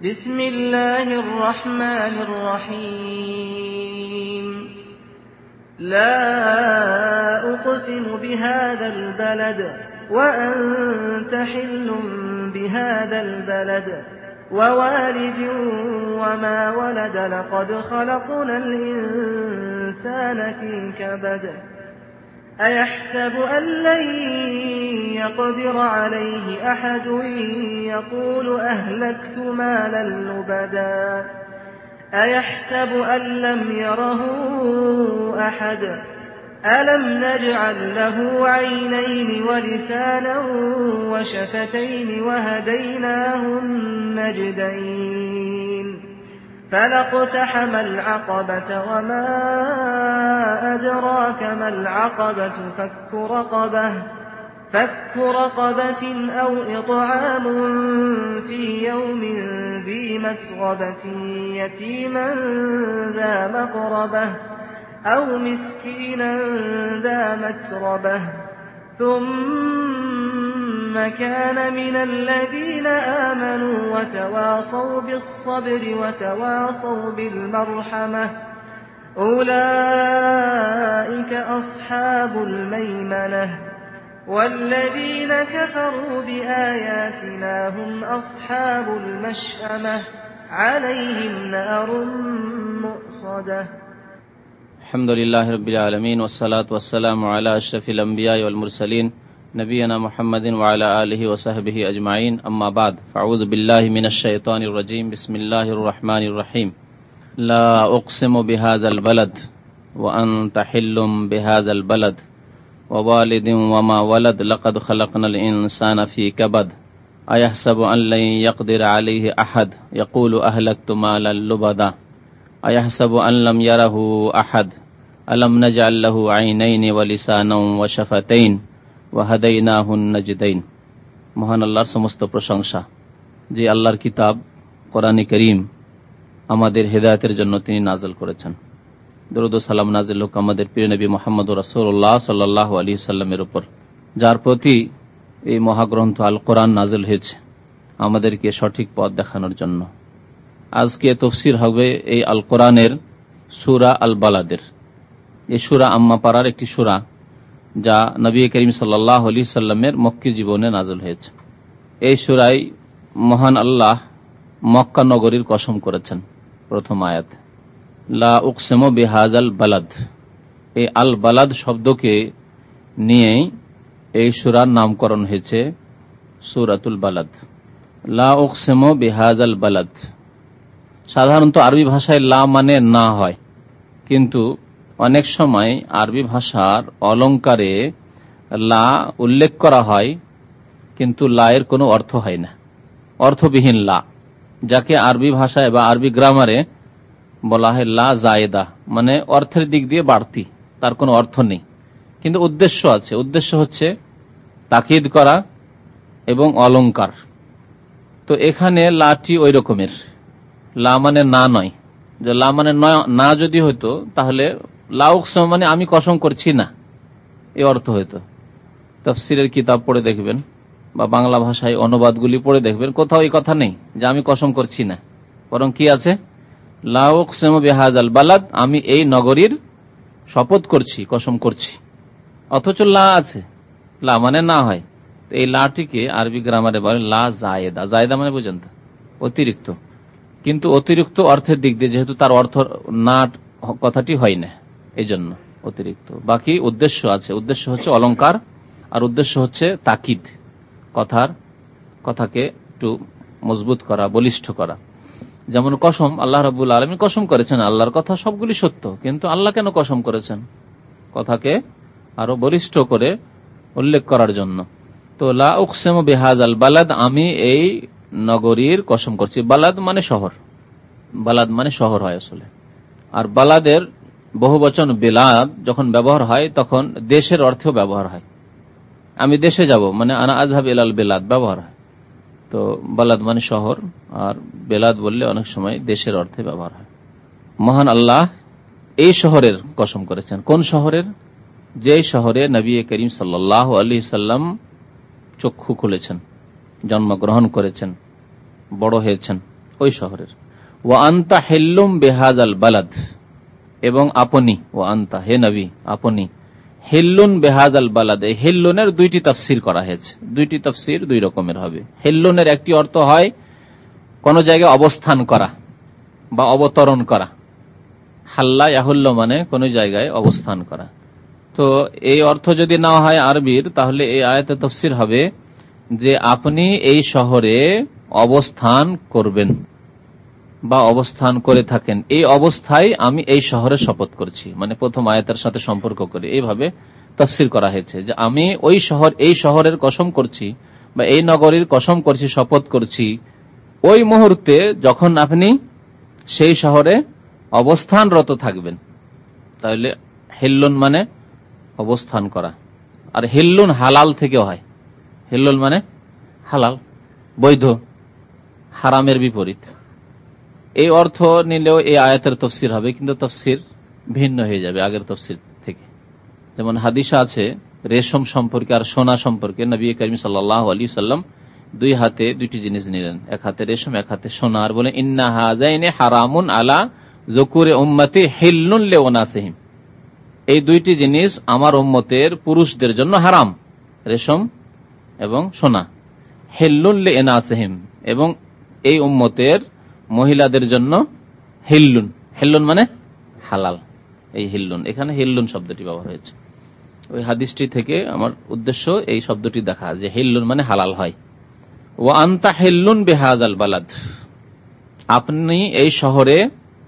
بسم الله الرحمن الرحيم لا أقسم بهذا البلد وأنت حل بهذا البلد ووالد وما ولد لقد خلقنا الإنسان في كبد أيحسب أن لن يقدر عليه أحد يقول أهلكت مالا لبدا أيحسب أن لم يره أحد ألم نجعل له عينين ولسانا وشفتين وهديناه النجدين فلاقتحم العقبة وما أدراك ما العقبة فك رقبة أو إطعام في يوم ذي مسغبة يتيما ذا مقربة أو مسكينا ذا متربة ثم كان من الذين آمنوا وتواصوا بالصبر وتواصوا بالمرحمة أولئك أصحاب الميمنة والذين كفروا بآياتنا هم أصحاب المشأمة عليهم نار مؤصدة. الحمد لله رب العالمين والصلاة والسلام على أشرف الأنبياء والمرسلين نبينا محمد وعلى آله وصحبه أجمعين أما بعد فأعوذ بالله من الشيطان الرجيم بسم الله الرحمن الرحيم لا أقسم بهذا البلد وأنت حل بهذا البلد ووالد وما ولد لقد خلقنا الإنسان في كبد أيحسب أن لن يقدر عليه أحد يقول أهلكت مالا لبدا أيحسب أن لم يره أحد ألم نجعل له عينين ولسانا وشفتين وهديناه النجدين। মহান আল্লাহর সমস্ত প্রশংসা, যে আল্লাহর কিতাব কোরআন কারীম আমাদের হেদায়েতের জন্য তিনি নাযিল করেছেন। দরুদ ও সালাম নাযিল হোক আমাদের প্রিয় নবী মুহাম্মদ রাসূলুল্লাহ সাল্লাল্লাহু আলাইহি সাল্লামের উপর, যার প্রতি এই মহাগ্রন্থ আল কোরআন নাযিল হয়েছে আমাদেরকে সঠিক পথ দেখানোর জন্য। আজকে তাফসীর হবে এই আল কোরআনের সূরা আল বালাদের। এই সূরা আম্মা পারার একটি সূরা, যা নবী করিম সাল্লাল্লাহু আলাইহি সাল্লামের মক্কি জীবনে নাযিল হয়েছে। এই সূরায় মহান আল্লাহ মক্কা নগরীর কসম করেছেন। প্রথম আয়াত লা উকসিমু বিহাযাল বালাদ, এই আল বালাদ শব্দকে নিয়ে এই সূরার নামকরণ হয়েছে সূরাতুল বালাদ। লা উকসিমু বিহাযাল বালাদ, সাধারণত আরবি ভাষায় লা মানে না হয়, কিন্তু অনেক সময় আরবি ভাষার অলংকারে লা উল্লেখ করা হয়, কিন্তু লা এর কোনো অর্থ হয় না, অর্থবিহীন লা, যাকে আরবি ভাষায় বা আরবি গ্রামারে বলা হয় লা জায়েদা, মানে অর্থের দিক দিয়ে বাড়তি, তার কোনো অর্থ নেই, কিন্তু উদ্দেশ্য আছে। উদ্দেশ্য হচ্ছে তাকিদ করা এবং অলংকার। তো এখানে লাটি ওই রকমের, লা মানে না নয়, যে লা মানে না যদি হইতো তাহলে লা উকসম মানে আমি কসম করছি না, এই অর্থ হইতো। তাফসীরের কিতাব পড়ে দেখবেন বা বাংলা ভাষায় অনুবাদগুলি পড়ে দেখবেন, কোথাও এই কথা নেই যে আমি কসম করছি না, বরং কি আছে লা উকসিমু বিহাযাল বালাদ, আমি এই নগরীর শপথ করছি, কসম করছি, অথচ লা আছে, লা মানে না হয়। এই লাটিকে আরবি গ্রামারে বলে লা জায়েদা। জায়েদা মানে বুঝেন তো অতিরিক্ত, কিন্তু অতিরিক্ত অর্থের দিক দিয়ে যেহেতু তার অর্থ না কথাটি হয় না, এই জন্য অতিরিক্ত। বাকি উদ্দেশ্য আছে, উদ্দেশ্য হচ্ছে অলংকার, আর উদ্দেশ্য হচ্ছে তাকিদ, কথাকে একটু মজবুত করা, বলিষ্ঠ করা। যেমন কসম, আল্লাহ রাব্বুল আলামিন কসম করেছেন, আল্লাহর কথা সবগুলি সত্য, কিন্তু আল্লাহ কেন কসম করেছেন? কথাকে আরো বলিষ্ঠ করে উল্লেখ করার জন্য। তো লা উকসিমু বিহাযাল বালাদ, আমি এই নগরীর কসম করছি। বালাদ মানে শহর, বালাদ মানে শহর হয় আসলে। আর বালাদের বহুবচন বিলাদ যখন ব্যবহার হয় তখন দেশের অর্থেও ব্যবহার হয়। আমি দেশে যাব মানে আনা আযহাব ইলাল বিলাদ ব্যবহার হয়। তো বালাদ মানে শহর, আর বেলাদ বললে অনেক সময় দেশের অর্থে ব্যবহার হয়। মহান আল্লাহ এই শহরের কসম করেছেন। কোন শহরের? যে শহরে নবী করিম সাল্লাল্লাহু আলাইহি সাল্লাম চক্ষু খুলেছেন, জন্মগ্রহণ করেছেন, বড় হয়েছেন, ওই শহরের। ওয়া আনতা হিল্লুম বিহাযাল বালাদ, এবং আপনি, ওয়া আনতা হে নবী আপনি, হিল্লুন বিহাযাল বালাদ, এই হিল্লুনের দুইটি তাফসীর করা হয়েছে। দুইটি তাফসীর দুই রকমের হবে। হিল্লুনের একটি অর্থ হয় কোন জায়গায় অবস্থান করা বা অবতরণ করা। হাল্লা ইয়াহুল্ল মানে কোন জায়গায় অবস্থান করা। তো এই অর্থ যদি না হয় আরবির, তাহলে এই আয়াতের তাফসীর হবে যে আপনি এই শহরে অবস্থান করবেন বা অবস্থান করে থাকেন, এই অবস্থায় আমি এই শহরে শপথ করছি। মানে প্রথম আয়াতের সাথে সম্পর্ক করে এইভাবে তাফসীর করা হয়েছে যে আমি ওই শহর, এই শহরের কসম করছি বা এই নগরীর কসম করছি, শপথ করছি ওই মুহূর্তে যখন আপনি সেই শহরে অবস্থানরত থাকবেন। তাহলে হিল্লুন মানে অবস্থান করা, আর হিল্লুন হালাল থেকে হয়। হিল্লুন মানে হালাল, বৈধ, হারামের বিপরীত। এই অর্থ নিলেও এই আয়াতের তাফসীর হবে, কিন্তু তাফসীর ভিন্ন হয়ে যাবে আগের তাফসীর থেকে। যেমন হাদিসে আছে রেশম সম্পর্কে আর সোনা সম্পর্কে, নবী করিম সাল্লাল্লাহু আলাইহি ওয়াসাল্লাম দুই হাতে দুইটি জিনিস নিলেন, এক হাতে রেশম এক হাতে সোনা, আর বলেন ইন্না হাযাইনি হারামুন আলা যুকুরি উম্মতি হিল্লুন লিউনাসিহিম, এই দুইটি জিনিস আমার উম্মতের পুরুষদের জন্য হারাম, রেশম এবং সোনা। হিল্লুন লিইনাসিহিম, এবং এই উম্মতের মহিলাদের জন্য হিল্লুন, হিল্লুন মানে হালাল। এই হিল্লুন, এখানে হিল্লুন শব্দটি ব্যবহার হয়েছে। ওই হাদিসটি থেকে আমার উদ্দেশ্য এই শব্দটি দেখা, যে হিল্লুন মানে হালাল হয়। ওয়া আনতা হিল্লুন বিহাযাল বালাদ, আপনি এই শহরে,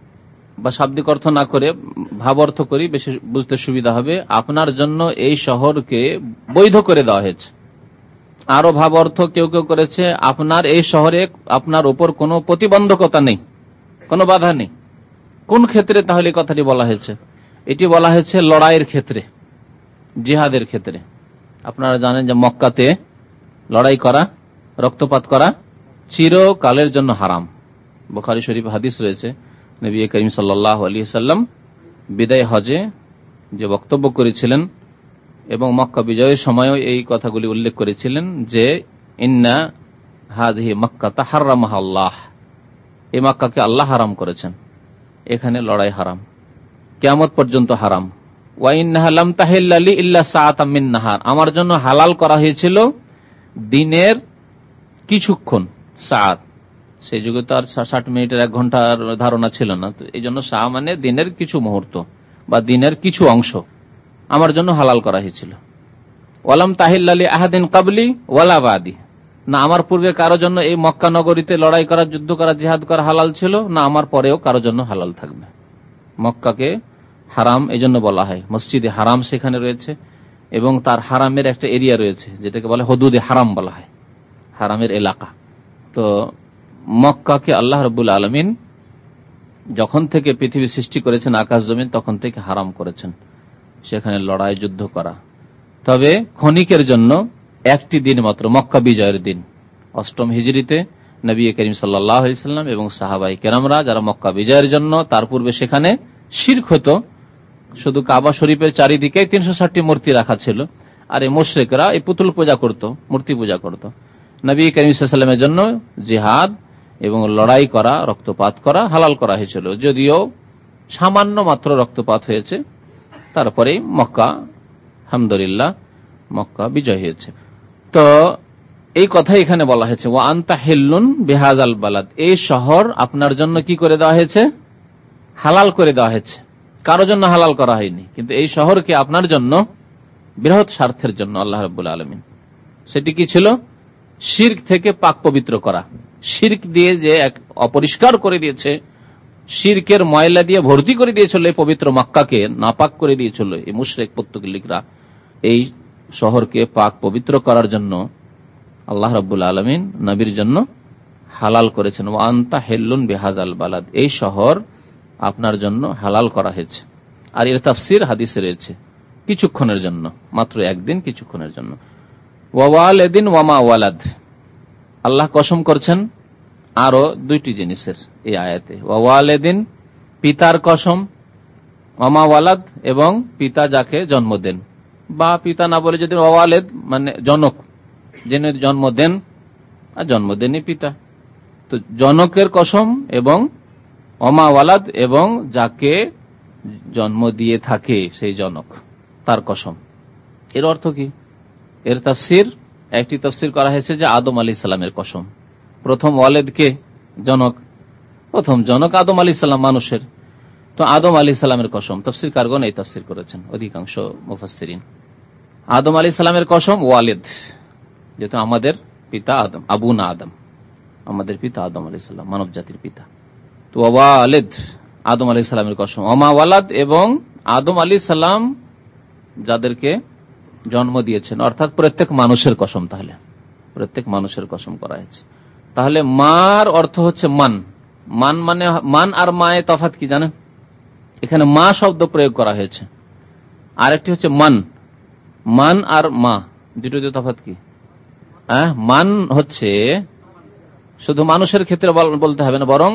বা শাব্দিক অর্থ না করে ভাব অর্থ করি, বেশি বুঝতে সুবিধা হবে, আপনার জন্য এই শহরকে বৈধ করে দেওয়া হয়েছে। আরো ভাব অর্থ কেউ কেউ করেছে আপনার এই শহরে আপনার উপর কোনো প্রতিবন্ধকতা নেই, কোনো বাধা নেই। কোন ক্ষেত্রে তাহলে কথাটি বলা হয়েছে? এটি বলা হয়েছে লড়াইয়ের ক্ষেত্রে, জিহাদের ক্ষেত্রে। আপনারা জানেন যে মক্কাতে লড়াই করা, রক্তপাত করা চিরকালের জন্য হারাম। বুখারী শরীফ হাদিস রয়েছে, নবী করিম সাল্লাল্লাহু আলাইহি ওয়াসাল্লাম বিদায় হজে যে বক্তব্য করেছিলেন এবং মক্কা বিজয়ের সময়ও এই কথাগুলি উল্লেখ করেছিলেন যে ইন্না হাযিহি মক্কা তাহাররামাহা আল্লাহ, এই মক্কাকে আল্লাহ হারাম করেছেন, এখানে লড়াই হারাম, কিয়ামত পর্যন্ত হারাম। ওয়া ইন্নাহা লাম তাহিল্লা লি ইল্লা সাআতাম মিন নাহার, আমার জন্য হালাল করা হয়েছিল দিনের কিছুক্ষণ, সাআত, সেই যুগে তো আর 60 মিনিটের 1 ঘন্টার ধারণা ছিল না, তো এই জন্য সা মানে দিনের কিছু মুহূর্ত বা দিনের কিছু অংশ আমার জন্য হালাল করা হয়েছিল। ওয়ালাম তাহিল্লা লি আহাদিন ক্বাবলি ওয়ালা বাদি, না আমার পূর্বে কারো জন্য এই মক্কা নগরীতে লড়াই করা, যুদ্ধ করা, জিহাদ করা হালাল ছিল, না আমার পরেও কারো জন্য হালাল থাকবে। মক্কাকে হারাম এই জন্য বলা হয়, মসজিদে হারাম সেখানে রয়েছে এবং তার হারামের একটা এরিয়া রয়েছে যেটাকে বলে হুদুদে হারাম বলা হয়, হারামের এলাকা। তো মক্কাকে আল্লাহ রাব্বুল আলামিন যখন থেকে পৃথিবী সৃষ্টি করেছেন, আকাশ জমিন, তখন থেকে হারাম করেছেন সেখানে লড়াই, যুদ্ধ করা। তবে ক্ষণিকের জন্য একটি দিন মাত্র, মক্কা বিজয়ের দিন 8ম হিজরিতে নবী করিম সাল্লাল্লাহু আলাইহি ওয়াসাল্লাম এবং সাহাবায়ে কেরামরা যারা মক্কা বিজয়ের জন্য, তার পূর্বে সেখানে শিরক হতো, শুধু কাবা শরীফের চারিদিকে 360টি মূর্তি রাখা ছিল, আর এই মুশরিকরা এই পুতুল পূজা করত, মূর্তি পূজা করত। নবী করিম সাল্লাল্লাহু আলাইহি ওয়াসাল্লামের জন্য জিহাদ এবং লড়াই করা, রক্তপাত করা হালাল করা হয়েছিল, যদিও সামান্য মাত্র রক্তপাত হয়েছে, তারপরে মক্কা আলহামদুলিল্লাহ মক্কা বিজয় হয়েছে। তো এই কথা এখানে বলা হয়েছে ওয়া আনতা হিল্লুন বিহাযাল বালাদ, এই শহর আপনার জন্য কি করে দেওয়া হয়েছে? হালাল করে দেওয়া হয়েছে, কারো জন্য হালাল করা হয়নি, কিন্তু এই শহরকে আপনার জন্য বৃহৎ স্বার্থের জন্য আল্লাহ রাব্বুল আলামিন, সেটি কি ছিল? শিরক থেকে পাক পবিত্র করা। শিরক দিয়ে যে অপরিষ্কার করে দিয়েছে, শিরকের ময়লা দিয়ে ভর্তি করে দিয়েছিল এই পবিত্র মক্কাকে, নাপাক করে দিয়েছিল এই মুশরিক পর্তুগিজরা, এই শহরকে পাক পবিত্র করার জন্য আল্লাহ রাব্বুল আলামিন নবীর জন্য হালাল করেছেন। ওয়া আনতা হিল্লুন বিহাযাল বালাদ, এই শহর আপনার জন্য হালাল করা হয়েছে। আর এর তাফসীর হাদিসে রয়েছে, কিছুক্ষণের জন্য, মাত্র একদিন, কিছুক্ষণের জন্য। ওয়া ওয়ালিদিন ওয়া মা ওয়ালাদ, আল্লাহ কসম করছেন আরো দুইটি জিনিসের এই আয়াতে। ওয়া ওয়ালিদিন, পিতার কসম, ওয়া মা ওয়ালাদ, এবং পিতা যাকে জন্ম দেন, বা পিতা না বলে যদি ওয়া ওয়ালিদ মানে জনক, যিনি জন্ম দেন, আর জন্ম দেনই পিতা, তো জনকের কসম এবং ওমা ওয়ালাদ এবং যাকে জন্ম দিয়ে থাকে সেই জনক তার কসম। এর অর্থ কি? এর তাফসির, একটি তাফসির করা হয়েছে যে আদম আলাইহিস সালামের কসম। প্রথম ওয়ালেদকে জনক, প্রথম জনক আদম আলাইহিস সালাম মানুষের, তো আদম আলাইহিস সালামের কসম। তাফসির কারগণ এই তাফসির করেছেন অধিকাংশ মুফাসসিরিন। আদম আলাইহিস সালামের কসম ওয়ালিদ, যেহেতু আমাদের পিতা আদম, আবু না আদম, আমাদের পিতা আদম আলাইহিস সালাম, মানব জাতির পিতা। তো ওয়ালিদ আদম আলাইহিস সালামের কসম, ওমা ওয়ালাদ এবং আদম আলাইহিস সালাম যাদেরকে জন্ম দিয়েছেন, অর্থাৎ প্রত্যেক মানুষের কসম। তাহলে প্রত্যেক মানুষের কসম করা হয়েছে। তাহলে মার অর্থ হচ্ছে মান। মান মানে, মান আর মায়ে তফাৎ কি জানেন? এখানে মা শব্দ প্রয়োগ করা হয়েছে, আরেকটি হচ্ছে মান। মান আর মা দুটোতে তফাৎ কি? মান হচ্ছে শুধু মানুষের ক্ষেত্রে বলতে হবে না, বরং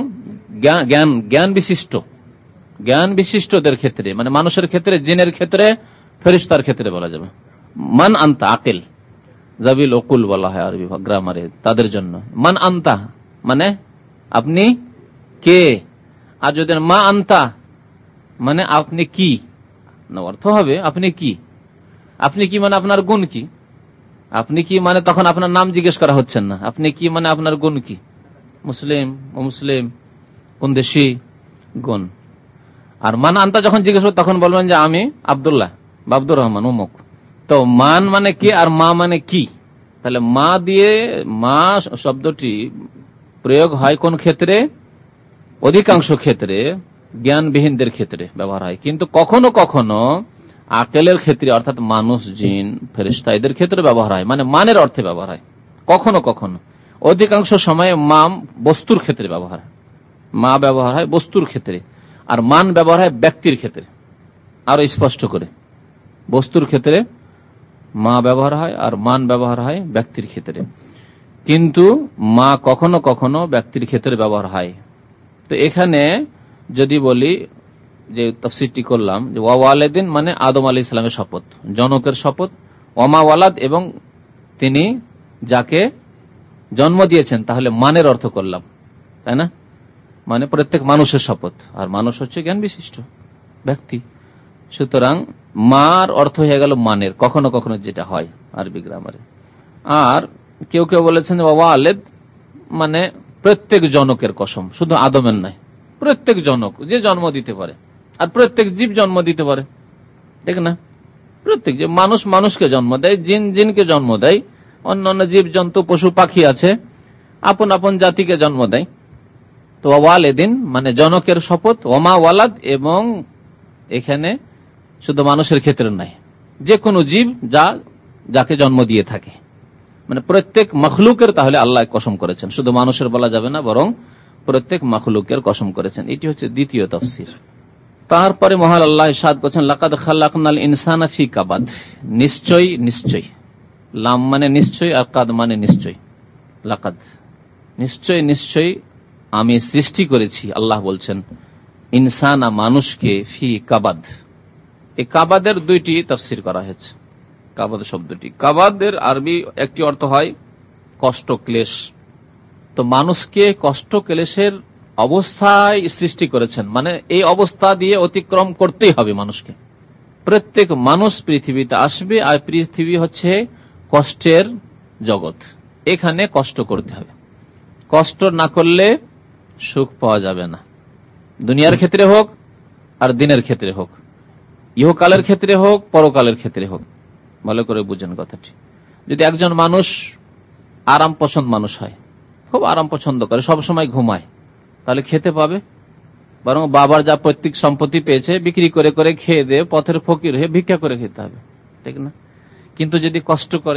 জ্ঞান বিশিষ্ট, জ্ঞান বিশিষ্টদের ক্ষেত্রে, মানে মানুষের ক্ষেত্রে, জিনের ক্ষেত্রে, ফেরেশতার ক্ষেত্রে বলা যাবে। মান আনতা, আকিল, জাবিল ওকুল বলা হয় আরবি গ্রামারে তাদের জন্য। মান আনতা মানে আপনি কে, আর যদি মা আনতা মানে আপনি কি, না অর্থ হবে আপনি কি। আপনি কি মানে আপনার গুণ কি। আপনি কি মানে তখন আপনার নাম জিজ্ঞেস করা হচ্ছে না, আপনি কি মানে আপনার গুণ কি, মুসলিম ও মুসলিম, কোন দেশি, গুণ। আর মান আনতা যখন জিজ্ঞেস করবেন তখন বলবেন যে আমি আব্দুল্লাহ বা আব্দুর রহমান অমুক। তো মান মানে কি আর মা মানে কি। তাহলে মা দিয়ে, মা শব্দটি প্রয়োগ হয় কোন ক্ষেত্রে? অধিকাংশ ক্ষেত্রে জ্ঞানবিহীনদের ক্ষেত্রে ব্যবহার হয়, কিন্তু কখনো কখনো আকেলের ক্ষেত্রে, অর্থাৎ মানুষ, জিন, ফেরেশতা এদের ক্ষেত্রে ব্যবহার হয়, মানে মানের অর্থে ব্যবহার হয় কখনো কখনো। অধিকাংশ সময়ে মা বস্তুর ক্ষেত্রে ব্যবহার হয়, মা ব্যবহার হয় বস্তুর ক্ষেত্রে, আর মান ব্যবহার হয় ব্যক্তির ক্ষেত্রে। আরো স্পষ্ট করে, বস্তুর ক্ষেত্রে মা ব্যবহার হয় আর মান ব্যবহার হয় ব্যক্তির ক্ষেত্রে, কিন্তু মা কখনো কখনো ব্যক্তির ক্ষেত্রে ব্যবহার হয়। তো এখানে যদি বলি যে তাফসীরটি করলাম যে ওয়ালিদিন মানে আদম আলাইহিস সালামের শপথ, জনকের শপথ, ওমা ওয়ালাদ এবং তিনি যাকে জন্ম দিয়েছেন, তাহলে মানের অর্থ করলাম, তাই না? মানে প্রত্যেক মানুষের শপথ, আর মানুষ হচ্ছে জ্ঞান বিশিষ্ট ব্যক্তি। সুতরাং মার অর্থ হয়ে গেল মানের, কখনো কখনো যেটা হয় আরবি গ্রামারে। আর কেউ কেউ বলেছেন ওয়ালিদ মানে প্রত্যেক জনকের কসম, শুধু আদমের নয়, প্রত্যেক জনক যে জন্ম দিতে পারে, আর প্রত্যেক জীব জন্ম দিতে পারে, ঠিক না? প্রত্যেক যে মানুষ মানুষকে জন্ম দেয়, জিন জিনকে জন্ম দেয়, অন্যান্য জীব জন্তু পশু পাখি আছে আপন আপন জাতিকে জন্ম দেয়। তো ওয়ালিদিন মানে জনকের শপথ, ওমা ওয়ালাদ এবং এখানে শুধু মানুষের ক্ষেত্রে নয়, যে কোনো জীব যাকে জন্ম দিয়ে থাকে, মানে প্রত্যেক মখলুকের তাহলে আল্লাহ কসম করেছেন, শুধু মানুষের বলা যাবে না, বরং প্রত্যেক মখলুকের কসম করেছেন। এটি হচ্ছে দ্বিতীয় তাফসীর। তারপরে মহান আল্লাহ ইরশাদ করেছেন লাকাদ খালাকনাল ইনসানা ফি কাবাদ, নিশ্চয় নিশ্চয়, লাম মানে নিশ্চয় আর কাদ মানে নিশ্চয়, লাকাদ নিশ্চয় নিশ্চয় আমি সৃষ্টি করেছি, আল্লাহ বলছেন, ইনসানা মানুষকে, ফি কাবাদ। এই কাবাদের দুইটি তাফসীর করা হয়েছে। কাবাদ শব্দটি, কাবাদের আরবি একটি অর্থ হয় কষ্ট, ক্লেশ। তো মানুষকে কষ্ট ক্লেশের অবস্থায় সৃষ্টি করেছেন, মানে এই অবস্থা দিয়ে অতিক্রম করতেই হবে মানুষকে। প্রত্যেক মানুষ পৃথিবীতে আসবে, আর পৃথিবী হচ্ছে কষ্টের জগৎ, এখানে কষ্ট করতে হবে। কষ্ট না করলে সুখ পাওয়া যাবে না, দুনিয়ার ক্ষেত্রে হোক আর দিনের ক্ষেত্রে হোক, ইহকালের ক্ষেত্রে হোক পরকালের ক্ষেত্রে হোক। ভালো করে বুঝেন কথাটি। যদি একজন মানুষ আরাম পছন্দ মানুষ হয়, খুব আরাম পছন্দ করে, সবসময় ঘুমায়, তাহলে খেতে পাবে? বরং বাবার যা পৈতৃক সম্পত্তি পেয়েছে বিক্রি করে করে খেয়ে দিয়ে পথের ফকির হয়ে ভিক্ষা করে খেতে হবে, ঠিক না? কিন্তু যদি কষ্ট করে,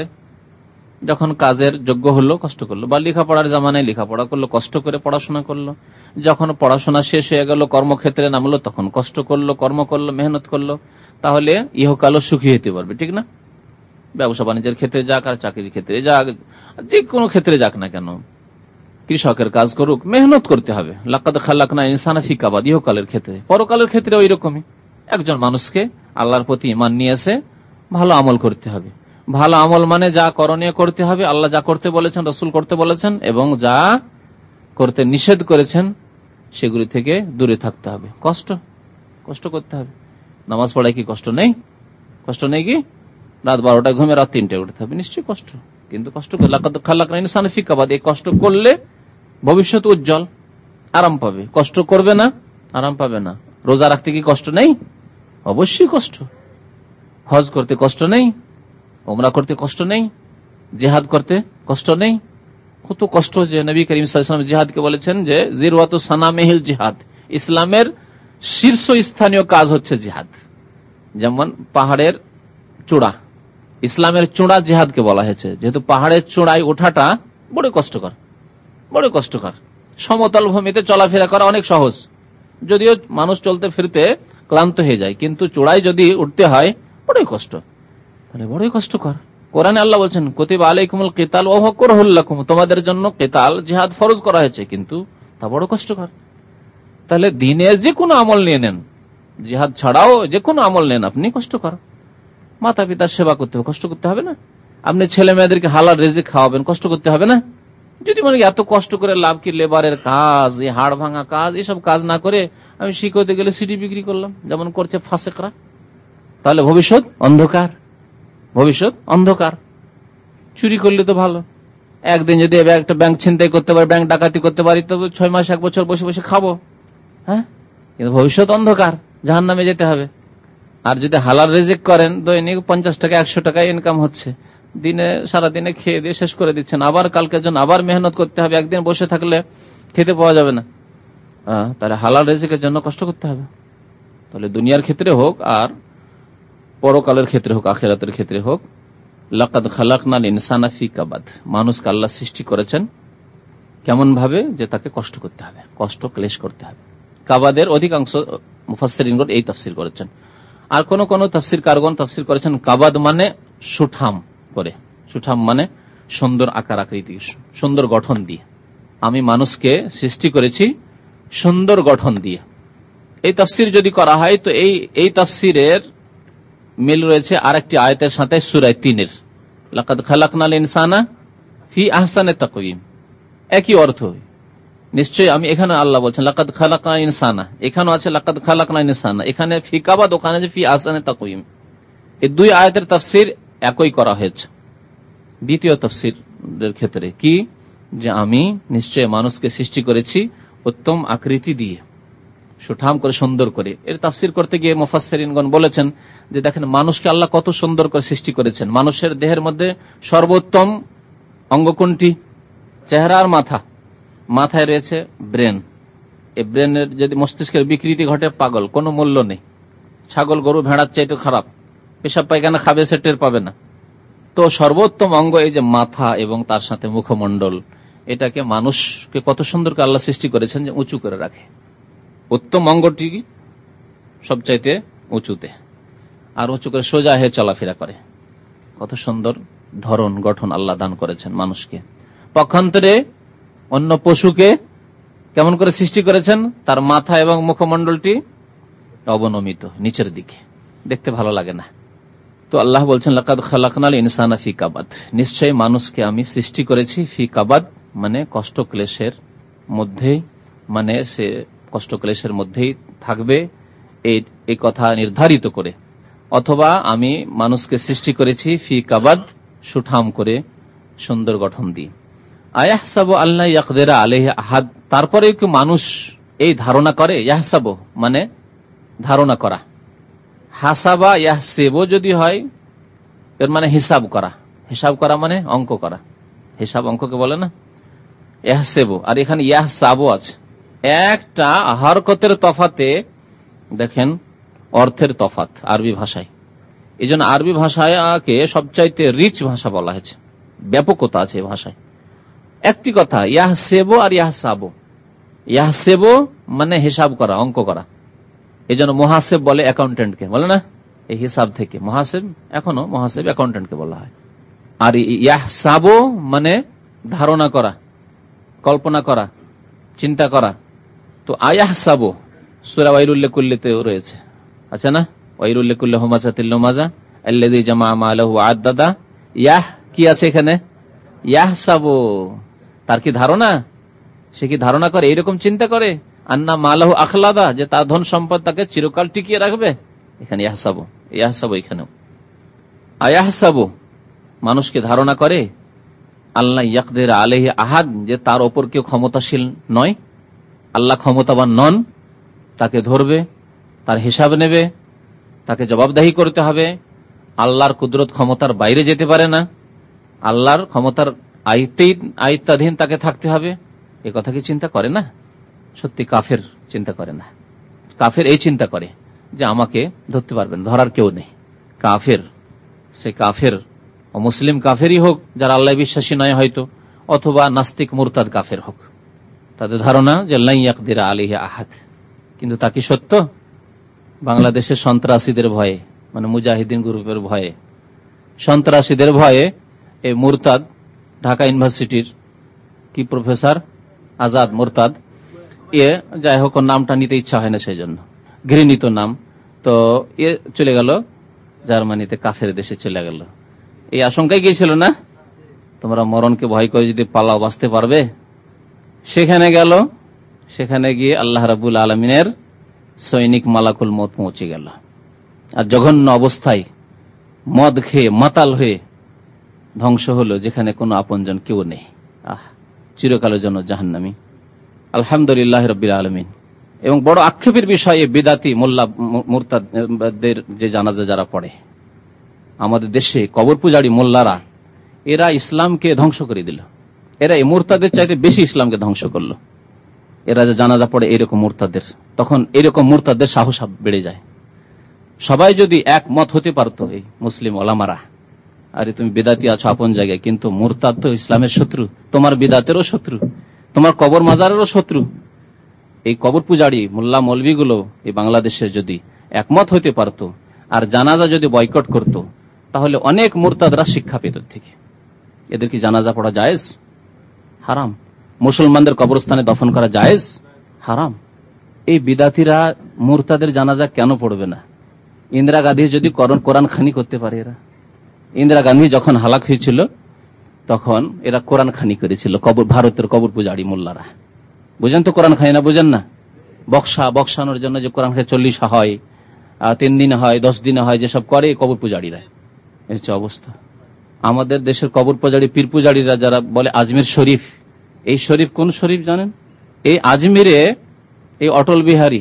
যখন কাজের যোগ্য হলো কষ্ট করলো, বা লেখাপড়ার জামানায় লেখাপড়া করলো, কষ্ট করে পড়াশোনা করলো, যখন পড়াশোনা শেষ হয়ে গেল কর্মক্ষেত্রে নামলো, তখন কষ্ট করলো, কর্ম করলো, মেহনত করলো, তাহলে ইহকালও সুখী হতে পারবে, ঠিক না? ব্যবসা বাণিজ্যের ক্ষেত্রে যাক আর চাকরির ক্ষেত্রে যাক, যে কোনো ক্ষেত্রে যাক না কেন, কৃষকের কাজ করুক, মেহনত করতে হবে। লাকাদ খালাকনা ইনসানা ফি কাবাদ, ইহকালের ক্ষেত্রে, পরকালের ক্ষেত্রে ওই রকমই। একজন মানুষকে আল্লাহর প্রতি ঈমান নিয়ে এসে ভালো আমল করতে হবে। ভালো আমল মানে যা করণীয় করতে হবে, আল্লাহ যা করতে বলেছেন, রাসূল করতে বলেছেন, এবং যা করতে নিষেধ করেছেন সেগুলি থেকে দূরে থাকতে হবে। কষ্ট করতে হবে। নামাজ পড়ায় কি কষ্ট নেই? কষ্ট নেই কি? রাত 12টায় ঘুমে রাত 3টায় উঠতে হবে, নিশ্চয়ই কষ্ট। কিন্তু কষ্ট এই কষ্ট করলে ভবিষ্যৎ উজ্জ্বল, আরাম পাবে। কষ্ট করবে না, আরাম পাবে না। রোজা রাখতে কি কষ্ট নেই? অবশ্যই কষ্ট। হজ করতে কষ্ট নেই? ওমরা করতে কষ্ট নেই? জিহাদ করতে কষ্ট নেই? কত কষ্ট যে নবী করিম সাল্লাল্লাহু আলাইহি ওয়াসাল্লাম জিহাদকে বলেছেন যে জিরওয়াতু সানামিহিল জিহাদ, ইসলামের শীর্ষস্থানীয় কাজ হচ্ছে জিহাদ। যেমন পাহাড়ের চূড়া, ইসলামের চূড়া জিহাদকে বলা হয়েছে, যেহেতু পাহাড়ের চূড়ায় ওঠাটা বড় কষ্টকর। সমতল ভূমিতে চলাফেরা করা অনেক সহজ, যদিও মানুষ চলতে ফিরতে ক্লান্ত হয়ে যায়, কিন্তু চূড়ায় যদি উঠতে হয় বড়ই কষ্ট, তাহলে বড়ই কষ্টকর। কোরআনে আল্লাহ বলছেন কুতিবা আলাইকুমুল কিতাল ওয়া হুয়া কুরহুল লাকুম, তোমাদের জন্য কিতাল জিহাদ ফরজ করা হয়েছে, কিন্তু তা বড় কষ্টকর। তাহলে দিনের যে কোনো আমল নিয়ে নেন, জিহাদ ছাড়াও যে কোনো আমল নেন আপনি, কষ্টকর। মাতা পিতার সেবা করতে হবে, কষ্ট করতে হবে না? আপনি ছেলে মেয়েদেরকে হালাল রিজিক খাওয়াবেন, কষ্ট করতে হবে না? যদি মনে এত কষ্ট করে লাভ কি, লেবারের কাজ, এই হাড় ভাঙা কাজ, এসব কাজ না করে আমি শিখতে গেলে সিটি বিক্রি করলাম, যেমন করছে ফাসেকরা, তাহলে ভবিষ্যৎ অন্ধকার। চুরি করলে তো ভালো, একদিন যদি একটা ব্যাংক ছিনতাই করতে পারি, ব্যাংক ডাকাতি করতে পারি, তবে 6 মাস 1 বছর বসে বসে খাবো। হ্যাঁ, কিন্তু ভবিষ্যৎ অন্ধকার, জাহান্নামে যেতে হবে। আর যদি হালাল রিজিক করেন, দৈনিক 50 টাকা 100 টাকা ইনকাম হচ্ছে, দিনে সারাদিনে খেয়ে দিয়ে শেষ করে দিচ্ছেন, আবার কালকের জন্য আবার মেহনত করতে হবে, একদিন বসে থাকলে খেতে পাওয়া যাবে না। তাহলে হালাল রিজিকের জন্য কষ্ট করতে হবে। তাহলে দুনিয়ার ক্ষেত্রে হোক আর পরকালের ক্ষেত্রে হোক, আখিরাতের ক্ষেত্রে হোক, লাকাদ খালাকনাল ইনসানা ফি কাবাদ, মানুষকে আল্লাহ সৃষ্টি করেছেন কেমন ভাবে, যে তাকে কষ্ট করতে হবে, কষ্ট ক্লেশ করতে হবে। কাবাদের অধিকাংশ মুফাসসিরিনগণ এই তাফসীর করেছেন। আর কোন কোন তাফসীরকারগণ তাফসীর করেছেন কাবাদ মানে সুঠাম করে, সুঠাম মানে সুন্দর আকার আকৃতি, সুন্দর গঠন দিয়ে। আমি মানুষকে সৃষ্টি করেছি সুন্দর গঠন দিয়ে। এই তাফসীর যদি করা হয় তো এই তাফসীরের মিল রয়েছে আরেকটি আয়াতের সাথে, সূরা 3-এর লাকাদ খালাকনাল ইনসানা ফি আহসানি তাকওয়িম, একই অর্থ। নিশ্চয়ই আমি, এখানে আল্লাহ বলছেন লাকাদ খালাকনাল ইনসানা, এখানেও আছে লাকাদ খালাকনাল ইনসানা, এখানে ফি কাবাদ, ওখানে আছে ফি আহসানি তাকওয়িম। এই দুই আয়াতের তাফসীর একই করা হয়েছে। দ্বিতীয় তাফসীরের ক্ষেত্রে কি, যে আমি নিশ্চয় মানুষকে সৃষ্টি করেছি উত্তম আকৃতি দিয়ে, সুঠাম করে, সুন্দর করে। এর তাফসীর করতে গিয়ে মুফাসসিরিনগণ বলেছেন যে দেখেন মানুষকে আল্লাহ কত সুন্দর করে সৃষ্টি করেছেন। মানুষের দেহের মধ্যে সর্বোত্তম অঙ্গ কোনটি? চেহারা আর মাথা। মাথায় রয়েছে ব্রেন। এই ব্রেনের যদি মস্তিষ্কের বিকৃতি ঘটে, পাগল, কোনো মূল্য নেই। ছাগল গরু ভেড়ার চাইতে খারাপ, পেশাব পায়খানা খাবে সে টের পাবে না। তো সর্বোত্তম অঙ্গ এই যে মাথা এবং তার সাথে মুখমণ্ডল, এটাকে মানুষকে কত সুন্দর করে আল্লাহ সৃষ্টি করেছেন যে উঁচু করে রাখে। উত্তম অঙ্গটি সবচাইতে উঁচুতে, আর উঁচু করে সোজা হয়ে চলাফেরা করে। কত সুন্দর ধরন গঠন আল্লাহ দান করেছেন মানুষকে। পক্ষান্তরে অন্য পশুকে কেমন করে সৃষ্টি করেছেন, তার মাথা এবং মুখমণ্ডলটি অবনমিত নিচের দিকে, দেখতে ভালো লাগে না। তো আল্লাহ বলছেন লাকাদ খালাকনাল ইনসানা ফি কাবাদ, নিশ্চয়ই মানুষকে আমি সৃষ্টি করেছি ফি কাবাদ, মানে কষ্ট ক্লেশের মধ্যেই, মানে সে কষ্ট ক্লেশের মধ্যেই থাকবে এই কথা নির্ধারিত করে। অথবা আমি মানুষকে সৃষ্টি করেছি ফি কাবাদ, সুঠাম করে, সুন্দর গঠন দিয়ে। আয়াহসাবু আল্লাহ ইয়াকদিরা আলাইহি আহাদ, তারপরে কি মানুষ এই ধারণা করে? ইয়াহসাবু মানে ধারণা করা, হাসাবা ইয়াহসিবু যদি হয় এর মানে হিসাব করা। হিসাব করা মানে অঙ্ক করা, হিসাব অঙ্ককে বলে না, ইয়াহসিবু। আর এখানে ইয়াহসাবু আছে, একটা হরকতের তফাতে দেখেন অর্থের তফাত আরবি ভাষায়। এই জন্য আরবি ভাষাকে সবচাইতে রিচ ভাষা বলা হয়েছে, ব্যাপকতা আছে এই ভাষায়। একটি কথা ইয়াহসেবো আর ইয়াহসাবো। ইয়াহসেবো মানে হিসাব করা, অঙ্ক করা। এই জন্য মুহাসেব বলে অ্যাকাউন্টেন্টকে, বলে না, এই হিসাব থেকে মুহাসেব, এখনো মুহাসেব অ্যাকাউন্টেন্টকে বলা হয়। আর ইয়াহসাবো মানে ধারণা করা, কল্পনা করা, চিন্তা করা। তো আয়াহসাবো সূরা ওয়াইলুল লিকুল্লিতে রয়েছে, আছে না, ওয়াইলুল লিকুল্লি হুমাযাতিল লুমাযা আল্লাযী জামা মালাহু আ'দ্দাদা। ইয়াহ কি আছে এখানে? ইয়াহসাবু, তার কি ধারণা? সে কি ধারণা করে, এইরকম চিন্তা করে আন্না মালাহু আখলাদা, যে তার ধন সম্পদ তাকে চিরকাল টিকিয়ে রাখবে? এখানে ইয়াহসাবু এখানেও আয়াহসাবু, মানুষকে ধারণা করে আল্লাহ ইয়াকদির আলাইহি আহাদ, যে তার ওপর কেউ ক্ষমতাশীল নয়, আল্লাহ ক্ষমতাবান নন, তাকে ধরবে, তার হিসাব নেবে, তাকে জবাবদাহি করতে হবে, আল্লাহর কুদরত ক্ষমতার বাইরে যেতে পারে না, আল্লাহর ক্ষমতার আয়ত্তাধীন তাকে থাকতে হবে। এ কথা কি চিন্তা করে না? সত্যি কাফের চিন্তা করে না। কাফের এই চিন্তা করে যে আমাকে ধরতে পারবেন, ধরার কেউ নেই। কাফের, সে কাফের মুসলিম কাফেরই হোক, যারা আল্লাহ বিশ্বাসী নয় হয়তো, অথবা নাস্তিক মুরতাদ কাফের হোক, তাদের ধারণা যে লা ইয়াকদির আলাইহি আহাদ। কিন্তু তা কি সত্য? বাংলাদেশের সন্ত্রাসীদের ভয়ে, মানে মুজাহিদিন গ্রুপের ভয়ে, সন্ত্রাসীদের ভয়ে এই মুরতাদ, ঢাকা ইউনিভার্সিটির কি প্রফেসর আজাদ মুরতাদ, এ যাই হোক নামটা নিতে ইচ্ছা হয় না, সেই জন্য ঘৃণিত নাম, তো এ চলে গেল জার্মানিতে, কাফের দেশে চলে গেল। এই আশঙ্কায় গিয়েছিল না, তোমরা মরণকে ভয় করে যদি পালাও বাঁচতে পারবে। সেখানে গেল, সেখানে গিয়ে আল্লাহ রাব্বুল আলামিনের সৈনিক মালাকুল মউত পৌঁছে গেল, আর জঘন্য অবস্থায় মদ খেয়ে মাতাল হয়ে ধ্বংস হলো, যেখানে কোনো আপনজন কেউ নেই। চিরকালের জন্য জাহান্নামী। আলহামদুলিল্লাহ রাব্বিল আলামিন। এবং বড় আক্ষেপের বিষয়, বিদাতি মোল্লা মুরতাদদের যে জানাজা যারা পড়ে আমাদের দেশে, কবর পূজারী মোল্লারা, এরা ইসলামকে ধ্বংস করে দিল। এরা এই মুরতাদের চাইতে বেশি ইসলামকে ধ্বংস করলো। এরা যে জানাজা পড়ে এরকম মুরতাদের, তখন এরকম মুরতাদের সাহস বেড়ে যায়। সবাই যদি একমত হতে পারতো, এই মুসলিম ওলামারা, আরে তুমি বিদাতি আছো আপন জায়গায়, কিন্তু মুরতাদ তো ইসলামের শত্রু, তোমার বিদাতেরও শত্রু, তোমার কবর মাজারেরও শত্রু। এই কবর পূজারী মোল্লা মৌলভীগুলো এই বাংলাদেশে যদি একমত হতে পারত, আর জানাজা যদি বয়কট করত, তাহলে অনেক মুরতাদরা শিক্ষা পেত থেকে। এদের কি জানাজা পড়া জায়েজ? হারাম। মুসলমানদের কবরস্থানে দফন করা জায়েজ? হারাম। এই বিদাতিরা মুরতাদের জানাজা কেন পড়বে না? ইন্দিরা গান্ধী যদি কোরআন খানি করতে পারে, এরা ইন্দিরা গান্ধী যখন হালাক হয়েছিল তখন এরা কোরআন খানি করেছিল, ভারতের কবর পূজারী মোল্লারা। বুঝেন তো কোরআন খানি না? বুঝেন না? বক্সানোর জন্য যে কোরআন খানি 40 হয়, 3 দিনে হয়, 10 দিনে হয়, যেসব করে কবর পূজারীরা। এই হচ্ছে অবস্থা। আমাদের দেশের কবর পূজারী, পীর পূজারীরা যারা বলে আজমির শরীফ, এই শরীফ কোন শরীফ জানেন? এই আজমিরে এই অটল বিহারী,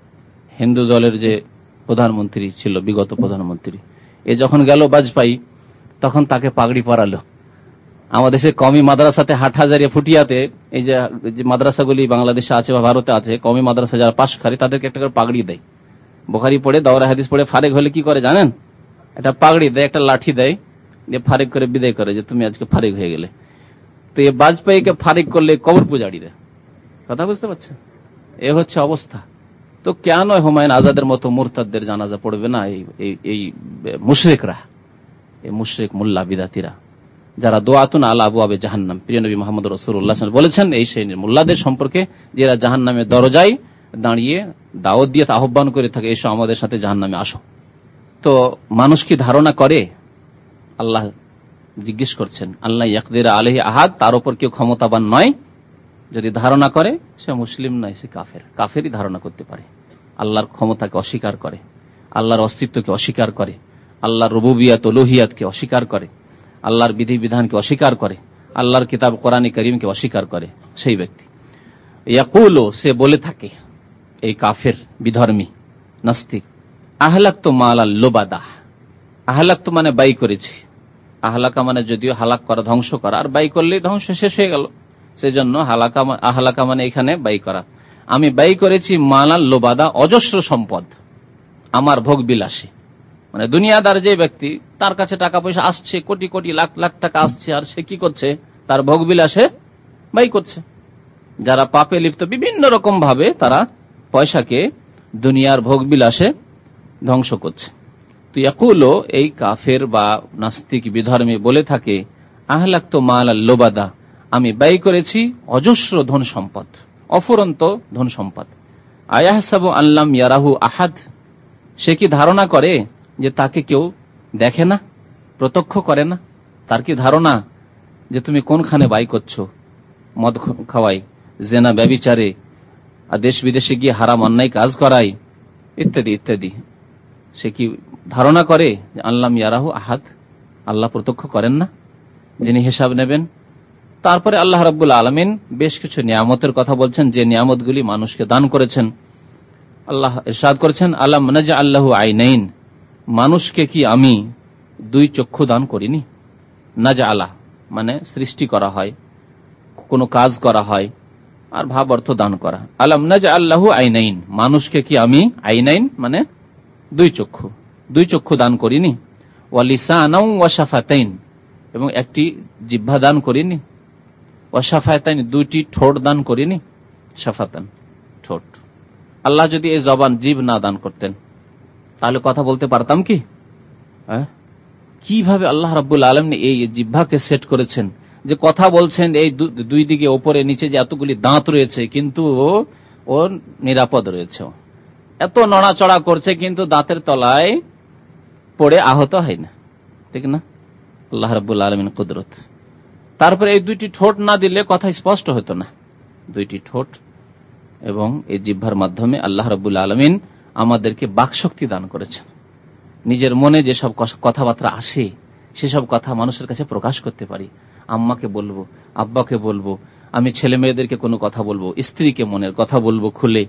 হিন্দু দলের যে প্রধানমন্ত্রী ছিল, বিগত প্রধানমন্ত্রী, এ যখন গেল বাজপেয়ী, তখন তাকে পাগড়ি পরালো। আমাদের দেশে কওমি মাদ্রাসাতে হাটহাজারিয়া ফুটিয়াতে, এই যে মাদ্রাসাগুলি বাংলাদেশে আছে বা ভারতে আছে, কওমি মাদ্রাসা যারা পাশকারী তাদেরকে একটা করে পাগড়ি দেয়। বুখারী পড়ে, দাওরা হাদিস পড়ে ফারেক হলে কি করে জানেন? একটা পাগড়ি দেয়, একটা লাঠি দেয়, দিয়ে ফারেক করে বিদায় করে, যে তুমি আজকে ফারেক হয়ে গেলে। তো এই বাজপেয়ীকে ফারেক করলে কবর পূজারীরা। কথা বুঝতে পারছেন? এ হচ্ছে অবস্থা। তো কেন হুমায়ুন আজাদের মতো মুরতাদদের জানাজা পড়বে না এই মুশরিকরা, এই মুশরিক মোল্লা বিদাতিরা, যারা দোয়াতুন আলা আবওয়াবে জাহান্নাম, প্রিয় নবী মুহাম্মদ রাসূলুল্লাহ সাল্লাল্লাহু আলাইহি ওয়াসাল্লাম বলেছেন এই সেই মোল্লাদের সম্পর্কে, যারা জাহান্নামের দরজায় দাঁড়িয়ে দাওয়াত দিয়ে আহ্বান করে থাকে, এসো আমাদের সাথে জাহান্নামে আসো। তো মানুষ কি ধারণা করে? আল্লাহ জিজ্ঞেস করছেন, আল্লাহ ইয়াকদির আলাইহি আহাদ, তার উপর কেউ ক্ষমতাবান নয়। যদি ধারণা করে, সে মুসলিম নয়, সে কাফের। কাফেরই ধারণা করতে পারে। আল্লাহর ক্ষমতাকে অস্বীকার করে, আল্লাহর অস্তিত্বকে অস্বীকার করে, আল্লাহর রুবুবিয়াত উলুহিয়াতকে অস্বীকার করে, আল্লাহর বিধি বিধানকে অস্বীকার করে, আল্লাহর কিতাব কোরআনে কারীমকে অস্বীকার করে, সেই ব্যক্তি। ইয়াকুলু, সে বলে থাকে, এই কাফের বিধর্মী নাস্তিক, আহলাকতু মালাল লুবাদা। আহলাকতু মানে বাই করেছি, আহলাকা মানে যদিও হালাক করা, ধ্বংস করা, আর বাই করলেই ধ্বংস শেষ হয়ে গেল, সেজন্য আহলাকা মানে এখানে বাই করা। আমি বাই করেছি মালাল লুবাদা, অজস্র সম্পদ, আমার ভোগ বিলাসী। মানে দুনিয়াদার যে ব্যক্তি, তার কাছে টাকা পয়সা আসছে, কোটি কোটি লাখ লাখ টাকা আসছে, আর সে কি করছে? তার ভোগ বিলাসে ব্যয় করছে। যারা পাপে লিপ্ত, বিভিন্ন রকম ভাবে তারা পয়সাকে দুনিয়ার ভোগ বিলাসে ধ্বংস করছে। তো ইয়াকুলু, এই কাফের বা নাস্তিক বিধর্মী বলে থাকে, আহলাকতু মালাল লুবাদা, আমি ব্যয় করেছি অজস্র ধন সম্পদ, অফুরন্ত ধন সম্পদ। আয়াহসাবু আল্লাম ইয়ারাহু আহাদ, সে কি ধারণা করে যে তাকে কেউ দেখে না, প্রত্যক্ষ করে না? তার কি ধারণা যে তুমি কোনখানে ব্যয় করছো? মদ খাওয়াই, জেনা ব্যভিচারে, আর দেশ বিদেশে গিয়ে হারাম অন্যায় কাজ করায়, ইত্যাদি ইত্যাদি। সে কি ধারণা করে যে আল্লাহ ইয়ারাহু আহাদ, আল্লাহ প্রত্যক্ষ করেন না, যিনি হিসাব নেবেন? তারপরে আল্লাহ রাব্বুল আলামিন বেশ কিছু নিয়ামতের কথা বলছেন, যে নিয়ামতগুলি মানুষকে দান করেছেন। আল্লাহ ইরশাদ করেছেন, আলাম নাজআল লাহু আইনাইন, মানুষকে কি আমি দুই চক্ষু দান করিনি? নাজআলা মানে সৃষ্টি করা হয়, কোনো কাজ করা হয়, আর ভাব অর্থ দান করা। আলাম নাজআল লাহু আইনাইন, মানুষকে কি আমি আইনাইন মানে দুই চক্ষু দান করিনি? ওয়া লিসানাও ওয়া শাফাতাইন, এবং একটি জিহ্বা দান করিনি? ওয়া শাফাতাইন, দুইটি ঠোঁট দান করিনি? শাফাতান ঠোঁট। আল্লাহ যদি এই জবান, জিভ না দান করতেন তাহলে কথা বলতে পারতাম কি? কিভাবে আল্লাহ রাব্বুল আলামিন এই জিহ্বাকে সেট করেছেন যে কথা বলছেন, এই দুই দিকে ওপরে নিচে যে এতগুলি দাঁত রয়েছে কিন্তু ও নিরাপদ রয়েছে, এত নড়াচড়া করছে কিন্তু দাঁতের তলায় পড়ে আহত হয় না, ঠিক না? আল্লাহ রাব্বুল আলামিন কুদরত। তারপরে এই দুইটি ঠোঁট না দিলে কথা স্পষ্ট হতো না। দুইটি ঠোঁট এবং এই জিহ্বার মাধ্যমে আল্লাহ রাব্বুল আলামিন আমাদেরকে বাকশক্তি দান করেছেন। নিজের মনে যেসব কথাবার্তা আসে সেসব কথা মানুষের কাছে প্রকাশ করতে পারি। আম্মাকে বলবো, আব্বাকে বলবো, আমি ছেলে মেয়েদেরকে কোনো কথা বলবো, স্ত্রীকে মনের কথা বলবো, খুলে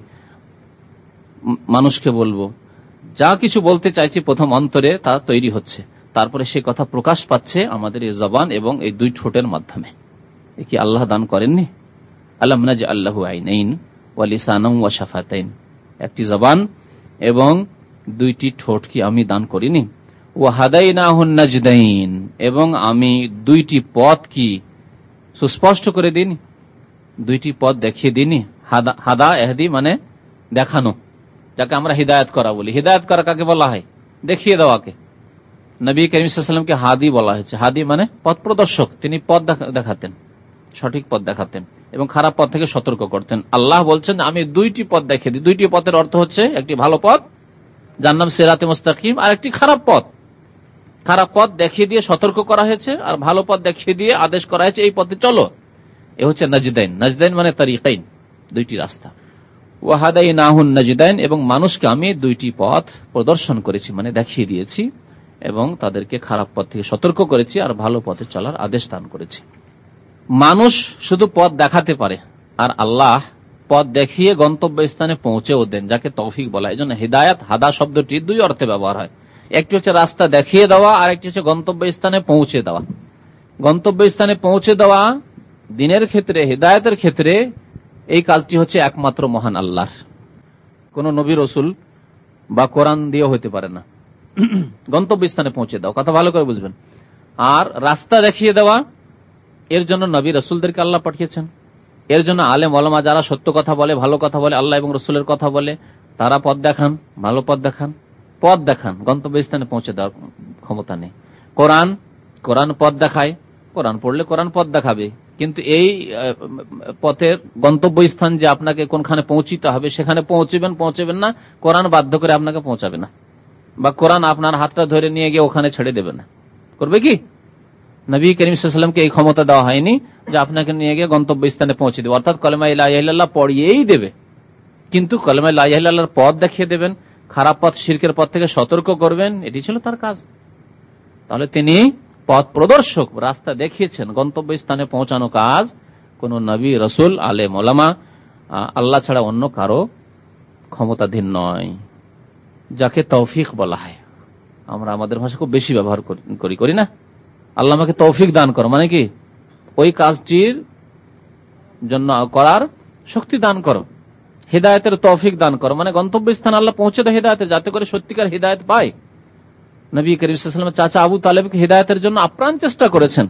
মানুষকে বলবো, যা কিছু বলতে চাইছি প্রথম অন্তরে তা তৈরি হচ্ছে, তারপরে সে কথা প্রকাশ পাচ্ছে আমাদের এই জবান এবং এই দুই ঠোঁটের মাধ্যমে। এ কি আল্লাহ দান করেননি? আলাম নাজআল লাহু আইনাইন ওয়া লিসানাও ওয়া শাফাতাইন, একটি জবান এবং দুইটি ঠোঁট কি আমি দান করিনি? ওয়া হাদাইনাহুন নাজদাইন, এবং আমি দুইটি পথ কি সুস্পষ্ট করে দিইনি? দুইটি পথ দেখিয়ে দিইনি? হাদা এহদি মানে দেখানো, যাকে আমরা হিদায়াত করা বলি। হিদায়াত করা কাকে বলা হয়? দেখিয়ে দেওয়াকে। নবী করিম সাল্লাল্লাহু আলাইহি ওয়াসাল্লামকে হাদি বলা হয়েছে। হাদি মানে পথ প্রদর্শক, তিনি পথ দেখাতেন, সঠিক পথ দেখাতেন এবং খারাপ পথ থেকে সতর্ক করতেন। আল্লাহ বলছেন আমি দুইটি পথ দেখিয়ে দিই। দুইটি পথের অর্থ হচ্ছে একটি ভালো পথ, যার নাম সিরাতে মুস্তাকিম, আর একটি খারাপ পথ। খারাপ পথ দেখিয়ে দিয়ে সতর্ক করা হয়েছে, আর ভালো পথ দেখিয়ে দিয়ে আদেশ করা হয়েছে এই পথে চলো। এ হচ্ছে নাজদাইন। নাজদাইন মানে তারিকাইন, দুইটি রাস্তা। ওয়া হাদাইনাহুন নাজদাইন, এবং মানুষকে আমি দুইটি পথ প্রদর্শন করেছি মানে দেখিয়ে দিয়েছি, এবং তাদেরকে খারাপ পথ থেকে সতর্ক করেছি আর ভালো পথে চলার আদেশ দান করেছি। মানুষ শুধু পথ দেখাতে পারে, আর আল্লাহ পথ দেখিয়ে গন্তব্যস্থানে পৌঁছেও দেন, যাকে তৌফিক বলা হয়। এজন্য হিদায়াত, হাদা শব্দটি দুই অর্থে ব্যবহার হয়। একটি হচ্ছে রাস্তা দেখিয়ে দেওয়া, আর একটি হচ্ছে গন্তব্যস্থানে পৌঁছে দেওয়া। গন্তব্যস্থানে পৌঁছে দেওয়া দ্বীনের ক্ষেত্রে, হিদায়াতের ক্ষেত্রে এই কাজটি হচ্ছে একমাত্র মহান আল্লাহর। কোন নবী রাসূল বা কোরআন দিয়ে হইতে পারে না। গন্তব্যস্থানে পৌঁছে দাও, কথা ভালো করে বুঝবেন। আর রাস্তা দেখিয়ে দেওয়া, এর জন্য নবী রাসূলদেরকে আল্লাহ পাঠিয়েছেন। এর জন্য আলেম ওলামা যারা সত্য কথা বলে, ভালো কথা বলে, আল্লাহ এবং রাসূলের কথা বলে, তারা পথ দেখান, ভালো পথ দেখান, পথ দেখান। গন্তব্যস্থানে পৌঁছে দেওয়ার ক্ষমতা নেই। কোরআন পথ দেখায়, কোরআন পড়লে কোরআন পথ দেখাবে, কিন্তু এই পথের গন্তব্যস্থান যে আপনাকে কোনখানে পৌঁছিতে হবে সেখানে পৌঁছবেন না, কোরআন বাধ্য করে আপনাকে পৌঁছাবে না, বা কোরআন আপনার হাতটা ধরে নিয়ে গিয়ে ওখানে ছেড়ে দেবে না। করবে কি? নবী করিম সাল্লাল্লাহু আলাইহি ওয়াসাল্লামকে এই ক্ষমতা দেওয়া হয়নি যে আপনাকে নিয়ে গিয়ে গন্তব্যস্থানে পৌঁছে দেবে, অর্থাৎ কালেমা লা ইলাহা ইল্লাল্লাহ পড়িয়েই দেবে, কিন্তু কালেমা লা ইলাহা ইল্লাল্লাহর পথ দেখিয়ে দেবেন, খারাপ পথ, শিরকের পথ থেকে সতর্ক করবেন, এটি ছিল তার কাজ। তাহলে তিনি পথ প্রদর্শক, রাস্তা দেখিয়েছেন। গন্তব্যস্থানে পৌঁছানো কাজ কোন নবী, রাসূল, আলেম ওলামা, আল্লাহ ছাড়া অন্য কারো ক্ষমতাধীন নয়, যাকে তৌফিক বলা হয়। আমরা আমাদের ভাষা খুব বেশি ব্যবহার করি না। আল্লাহ আমাকে তৌফিক দান করো মানে কি? ওই কাজটির জন্য করার শক্তি দান করো, হিদায়াতের তৌফিক দান করো, মানে গন্তব্যস্থান আল্লাহ পৌঁছে দেয় হিদায়াতে, যাতে করে সত্যিকার হিদায়াত পায়। নবী করিম সাল্লাল্লাহু আলাইহি ওয়াসাল্লামের চাচা আবু তালেবকে হিদায়াতের জন্য আপ্রাণ চেষ্টা করেছেন।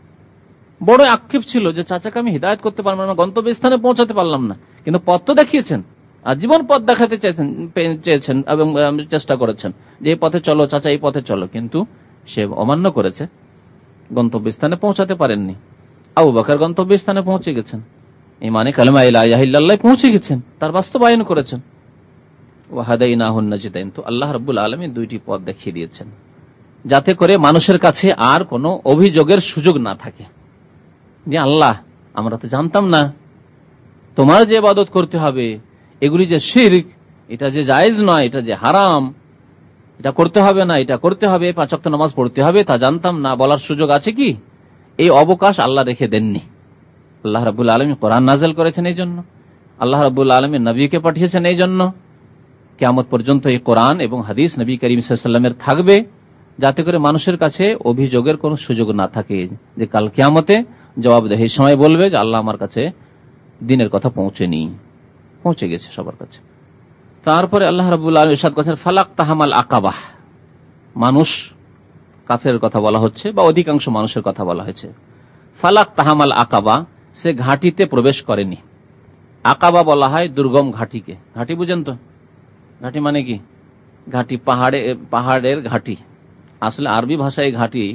বড় আক্ষেপ ছিল যে চাচাকে আমি হিদায়াত করতে পারলাম না, গন্তব্যস্থানে পৌঁছাতে পারলাম না, কিন্তু পথ তো দেখিয়েছেন, আর জীবন পথ দেখাতে চেয়েছেন এবং চেষ্টা করেছেন যে এই পথে চলো চাচা, এই পথে চলো, কিন্তু সে অমান্য করেছে, গন্তব্যস্থানে পৌঁছাতে পারেননি। আবু বকর গন্তব্যস্থানে পৌঁছে গেছেন, ইমানে কালেমা লা ইলাহা ইল্লাল্লাহ পৌঁছে গেছেন, তার বাস্তবায়ন করেছেন। ওয়া হাদাইনাহুন নাজদাইন, তো আল্লাহ রাব্বুল আলামিন দুইটি পথ দেখিয়ে দিয়েছেন, যাতে করে মানুষের কাছে আর কোনো অভিযোগের সুযোগ না থাকে যে আল্লাহ আমরা তো জানতাম না, তোমার যে ইবাদত করতে হবে এগুলি যে শিরক, এটা যে জায়েজ নয়, এটা যে হারাম, এটা করতে হবে না, এটা করতে হবে, 5 ওয়াক্ত নামাজ পড়তে হবে, তা জানতাম না, বলার সুযোগ আছে কি? এই অবকাশ আল্লাহ রেখে দেননি। আল্লাহ রাব্বুল আলামিন কোরআন নাযিল করেছেন এই জন্য, আল্লাহ রাব্বুল আলামিন নবীকে পাঠিয়েছেন এই জন্য, কিয়ামত পর্যন্ত এই কোরআন এবং হাদিস নবী করিম সাল্লাল্লাহু আলাইহি ওয়াসাল্লামের থাকবে, যাতে করে মানুষের কাছে অভিযোগের কোনো সুযোগ না থাকে, যে কাল কিয়ামতে জবাবদেহির সময় বলবে যে আল্লাহ আমার কাছে দিনের কথা পৌঁছে গেছে সবার কাছে। তারপরে আল্লাহ রাব্বুল আলামিন ইরশাদ করেছেন ফালাক তাহামাল আকাবাহ। মানুষ, কাফেরের কথা বলা হচ্ছে বা অধিকাংশ মানুষের কথা বলা হয়েছে। ফালাক তাহামাল আকাবা, সে ঘাটিতে প্রবেশ করেনি। আকাবা বলা হয় দুর্গম ঘাটিকে। ঘাটি বুঝেন তো? ঘাটি মানে কি? ঘাটি পাহাড়ের ঘাটি, আসলে আরবি ভাষায় ঘাটি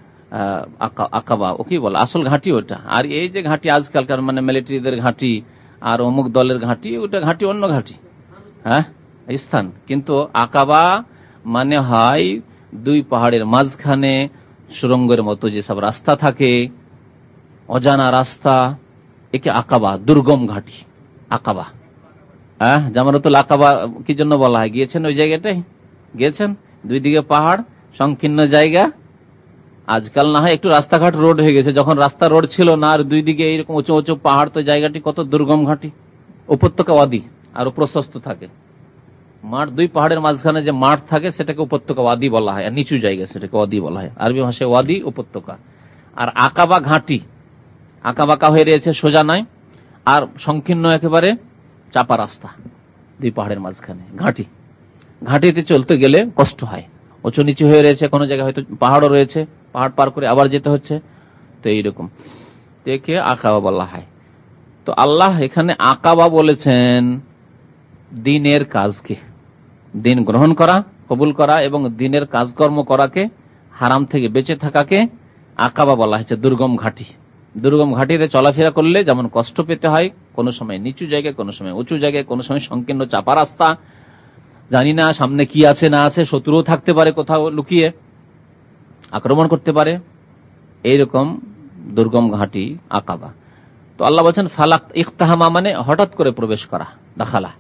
আকাবা ওকে বলে, আসল ঘাটি ওটা। আর এই যে ঘাটি আজকালকার মানে মিলিটারিদের ঘাটি আর অমুক দলের ঘাটি, ওটা ঘাটি অন্য ঘাটি, হ্যাঁ স্থান। কিন্তু আকাবা মানে হয় দুই পাহাড়ের মাঝখানে সুরঙ্গের মতো যেসব রাস্তা থাকে, অজানা রাস্তা, একে আকাবা, দুর্গম ঘাটি আকাবা। হ্যাঁ, জামারাতুল আকাবা কি জন্য বলা হয়? গিয়েছেন ওই জায়গাটায়? গিয়েছেন? দুই দিকে পাহাড়, সংকীর্ণ জায়গা। আজকাল না হয় একটু রাস্তাঘাট রোড হয়ে গেছে, যখন রাস্তা রোড ছিল না আর দুই দিকে এইরকম উঁচু উঁচু পাহাড়, তো জায়গাটি কত দুর্গম ঘাটি, উপত্যকা ওয়াদি, আরো প্রশস্ত থাকে মাঠ। দুই পাহাড়ের মাঝখানে যে মাঠ থাকে সেটাকে উপত্যকা ওয়াদি বলা হয়, আর নিচু জায়গা সেটাকে ওয়াদি বলা হয়, আরবি ভাষায় ওয়াদি, উপত্যকা। আর আকাবা ঘাটি, আঁকাবাঁকা হয়ে রয়েছে, সোজা নয়, আর সংকীর্ণ একেবারে চাপা রাস্তা, দুই পাহাড়ের মাঝখানে ঘাটি। ঘাটিতে চলতে গেলে কষ্ট হয়, উঁচু নিচু হয়ে রয়েছে, কোনো জায়গায় হয়তো পাহাড়ও রয়েছে, পাহাড় পার করে আবার যেতে হচ্ছে, তো এইরকম দেখে আকাবা বলা হয়। তো আল্লাহ এখানে আকাবা বলেছেন দিনের কাজকে, দিন গ্রহণ করা, কবুল করা এবং দিনের কাজকর্ম করাকে, হারাম থেকে বেঁচে থাকাকে আকাবা বলা হয়েছে, দুর্গম ঘাটি। দুর্গম ঘাটিতে চলাফেরা করলে যেমন কষ্ট পেতে হয়, কোনো সময় নিচু জায়গায়, কোনো সময় উঁচু জায়গায়, কোনো সময় সংকীর্ণ চাপা রাস্তা, জানি না সামনে কি আছে না আছে, শত্রুও থাকতে পারে কোথাও লুকিয়ে, আক্রমণ করতে পারে, এইরকম দুর্গম ঘাটি আকাবা। তো আল্লাহ বলছেন ফালাক ইখতাহামা মানে হঠাৎ করে প্রবেশ করা, দাখালা।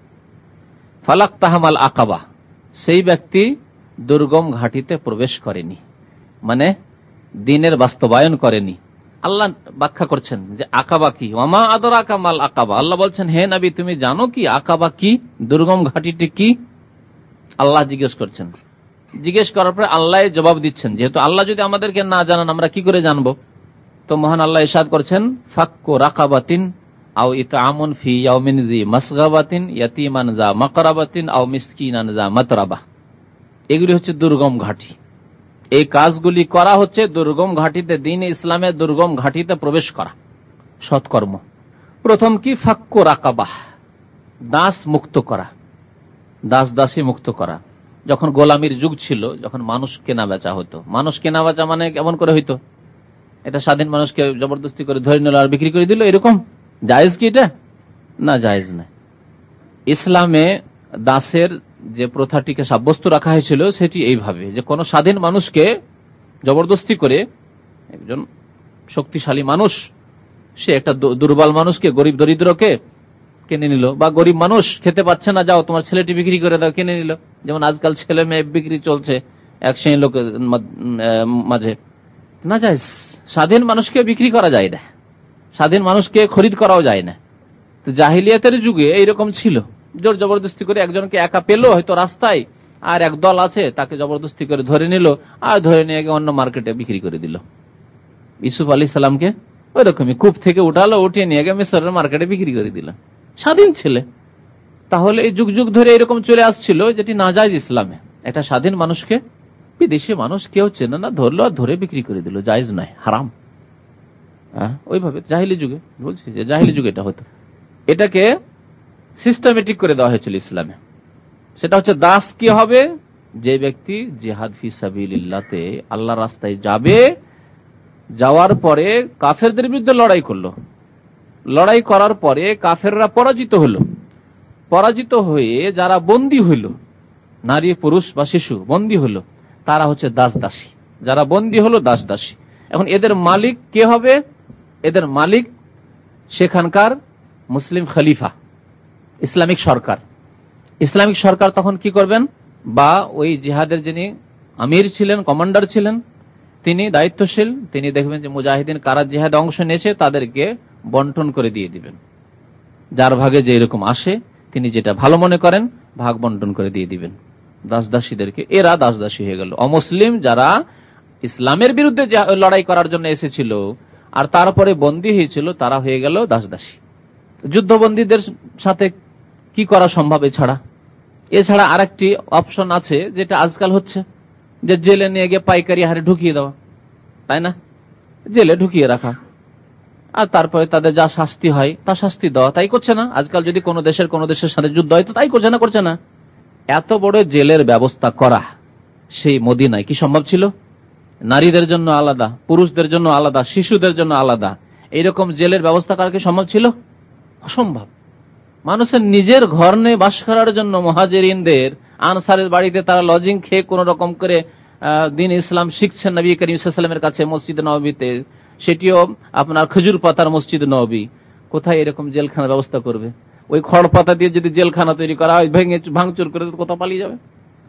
ফালাক তাহামাল আকাবা, সেই ব্যক্তি দুর্গম ঘাটিতে প্রবেশ করেনি, মানে দিনের বাস্তবায়ন করেনি। আল্লাহ ব্যাখ্যা করছেন যে আকাবা কি, ওয়ামা আদরাকা মাল আকাবা। আল্লাহ বলছেন হে নবী তুমি জানো কি আকাবা কি, দুর্গম ঘাটিটি কি? আল্লাহ জিজ্ঞেস করছেন। জিজ্ঞেস করার পরে আল্লাহ জবাব দিচ্ছেন, যেহেতু আল্লাহ যদি আমাদেরকে না জানান আমরা কি করে জানবো? তো মহান আল্লাহ ইরশাদ করছেন ফাক্কু রাকাবাতিন আও ইতআমুন ফি ইয়াউমিন যি মাসগাবাতিন ইয়াতীমান যা মাকরাবাতিন আও মিসকিনান যা মাতরাবা। এগুলি হচ্ছে দুর্গম ঘাটি। এই কাজগুলি করা হচ্ছে দুর্গম ঘাটিতে, দ্বীন ইসলামের দুর্গম ঘাটিতে প্রবেশ করা, সৎকর্ম। প্রথম কি? ফাক্কু রাকাবাহ, দাস মুক্ত করা, দাস দাসী মুক্ত করা। যখন গোলামির যুগ ছিল, যখন মানুষ কেনা বেচা হতো, মানুষ কেনা বেচা মানে কেমন করে হইতো? এটা স্বাধীন মানুষকে জবরদস্তি করে ধরে নিল আর বিক্রি করে দিল, এরকম জায়েজ কি? এটা না, জায়েজ না। ইসলামে দাসের যে প্রথাটিকে সাব্যস্ত রাখা হয়েছিল সেটি এইভাবে যে কোন স্বাধীন মানুষকে জবরদস্তি করে, একজন শক্তিশালী মানুষ সে একটা দুর্বল মানুষকে, গরিব দরিদ্রকে কিনে নিল, বা গরিব মানুষ খেতে পাচ্ছে না, যাও তোমার ছেলেটি বিক্রি করে দাও, কিনে নিল। যেমন আজকাল ছেলে মেয়ে বিক্রি চলছে এক শ্রেণীর লোকের মাঝে, না যায়। স্বাধীন মানুষকে বিক্রি করা যায় না, স্বাধীন মানুষকে খরিদ করাও যায় না। তো জাহিলিয়াতের যুগে এইরকম ছিল, জোর জবরদস্তি করে একজনকে একা পেলো হয়তো রাস্তায়, আর এক দল আছে তাকে জবরদস্তি করে ধরে নিল, আর ধরে নিয়ে গিয়ে অন্য মার্কেটে বিক্রি করে দিল। ইউসুফ আলাইহিস সালামকে ওই রকমই কূপ থেকে উঠালো, উঠিয়ে নিয়ে গিয়ে মিশরের মার্কেটে বিক্রি করে দিল, স্বাধীন ছেলে। তাহলে এই যুগ যুগ ধরে এরকম চলে আসছিল, যেটি নাজায়েজ ইসলামে। একটা স্বাধীন মানুষকে বিদেশি মানুষ কেউ চেনে না, ধরলো আর ধরে বিক্রি করে দিল, জায়েজ নয়, হারাম। ওইভাবে জাহিলি যুগে, বলছি যে জাহিলি যুগে এটা হতো। এটাকে সিস্টেমেটিক করে দেওয়া হয়েছিল ইসলামে। সেটা হচ্ছে দাস কি হবে? যে ব্যক্তি জিহাদ ফি সাবিলিল্লাহতে আল্লাহর রাস্তায় যাবে, যাওয়ার পরে কাফেরদের বিরুদ্ধে লড়াই করলো, লড়াই করার পরে কাফেররা পরাজিত হলো, পরাজিত হয়ে যারা বন্দী হইল, নারী পুরুষ বা শিশু বন্দী হলো, তারা হচ্ছে দাস দাসী। যারা বন্দী হলো দাস দাসী। এখন এদের মালিক কে হবে? এদের মালিক সেখানকার মুসলিম খলিফা, ইসলামিক সরকার। ইসলামিক সরকার তখন কি করবেন, বা ওই জিহাদের যিনি আমির ছিলেন, কমান্ডার ছিলেন, তিনি দায়িত্বশীল, তিনি দেখবেন যে মুজাহিদিন কারা জিহাদে অংশ নিয়েছে তাদেরকে বন্টন করে দিয়ে দিবেন। যার ভাগে যে এরকম আসে তিনি যেটা ভালো মনে করেন ভাগ বন্টন করে দিয়ে দিবেন দাসদাসীদেরকে। এরা দাসদাসী হয়ে গেল। অমুসলিম যারা ইসলামের বিরুদ্ধে লড়াই করার জন্য এসেছিল আর তারপরে বন্দী হয়েছিল তারা হয়ে গেল দাসদাসী। যুদ্ধবন্দীদের সাথে কি করা সম্ভব এছাড়া আরেকটি অপশন আছে যেটা আজকাল হচ্ছে, যে জেলে নিয়ে গিয়ে পাইকারি হারে ঢুকিয়ে দেওয়া, তাই না? জেলে ঢুকিয়ে রাখা আর তারপরে তাদের যা শাস্তি হয় তা শাস্তি দেওয়া। তাই করছে না আজকাল? যদি কোনো দেশের সাথে যুদ্ধ হয় তো তাই করছে না? এত বড় জেলের ব্যবস্থা করা সেই মদিনায় কি সম্ভব ছিল? নারীদের জন্য আলাদা, পুরুষদের জন্য আলাদা, শিশুদের জন্য আলাদা, এইরকম জেলের ব্যবস্থা করা কি সম্ভব ছিল? অসম্ভব। মানুষের নিজের ঘর নিয়ে বাস করার জন্য মুহাজিরিনদের আনসারের বাড়িতে তারা লজিং খেয়ে কোন রকম করে দিন ইসলাম শিখছেন নবী করিম সাল্লাল্লাহু আলাইহি ওয়াসাল্লামের কাছে মসজিদ নববীতে, সেটিও আপনার খেজুর পাতার মসজিদ নববী। কোথায় এরকম জেলখানার ব্যবস্থা করবে? ওই খড় পাতা দিয়ে যদি জেলখানা তৈরি করা হয়, ভেঙে ভাঙচুর করে কোথাও পালিয়ে যাবে।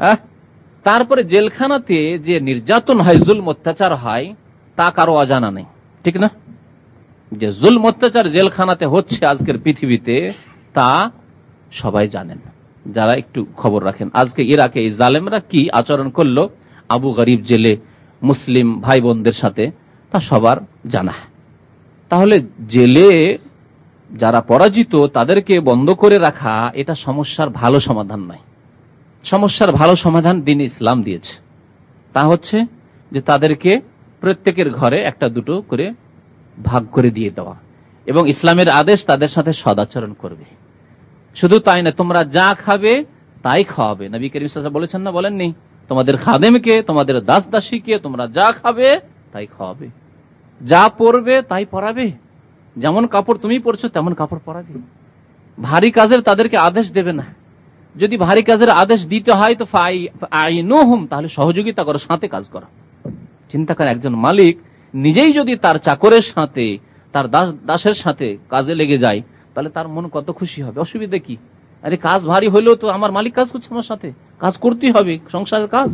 তারপরে জেলখানাতে যে নির্যাতন হয়, জুলম অত্যাচার হয়, তা কারো অজানা নেই, ঠিক না? যে জুলম অত্যাচার জেলখানাতে হচ্ছে আজকের পৃথিবীতে তা সবাই জানেন যারা একটু খবর রাখেন। আজকে ইরাকে এই জালেমরা কি আচরণ করলো আবু গরিব জেলে মুসলিম ভাই বোনদের সাথে, তা সবার জানা। তাহলে জেলে যারা পরাজিত তাদেরকে বন্ধ করে রাখা এটা সমস্যার ভালো সমাধান নয়। সমস্যার ভালো সমাধান দ্বীন ইসলাম দিয়েছে, তা হচ্ছে যে তাদেরকে প্রত্যেকের ঘরে একটা দুটো করে ভাগ করে দিয়ে দেওয়া এবং ইসলামের আদেশ তাদের সাথে সদাচরণ করবে। শুধু তাই না, তোমরা যা খাবে তাই খাওয়াবে। নবী করিম সাল্লাল্লাহু আলাইহি ওয়াসাল্লাম বলেছেন না, বলেননি? তোমাদের খাদেমকে, তোমাদের দাস দাসীকে তোমরা যা খাবে তাই খাওয়াবে, যা পরবে তাই পরাবে, যেমন কাপড় তুমি পরছো তেমন কাপড় পরাবে। ভারী কাজের তাদেরকে আদেশ দেবে না। যদি ভারী কাজের আদেশ দিতে হয় তো ফাইনুহুম, তাহলে সহযোগিতা করো, সাথে কাজ করো। চিন্তা করে একজন মালিক নিজেই যদি তার চাকরের সাথে, তার দাসের সাথে কাজে লেগে যায়, তাহলে তার মন কত খুশি হবে। অসুবিধা কি? আরে কাজ ভারী হইলেও তো আমার মালিক কাজ করছে, আমার সাথে কাজ করতেই হবে, সংসারের কাজ।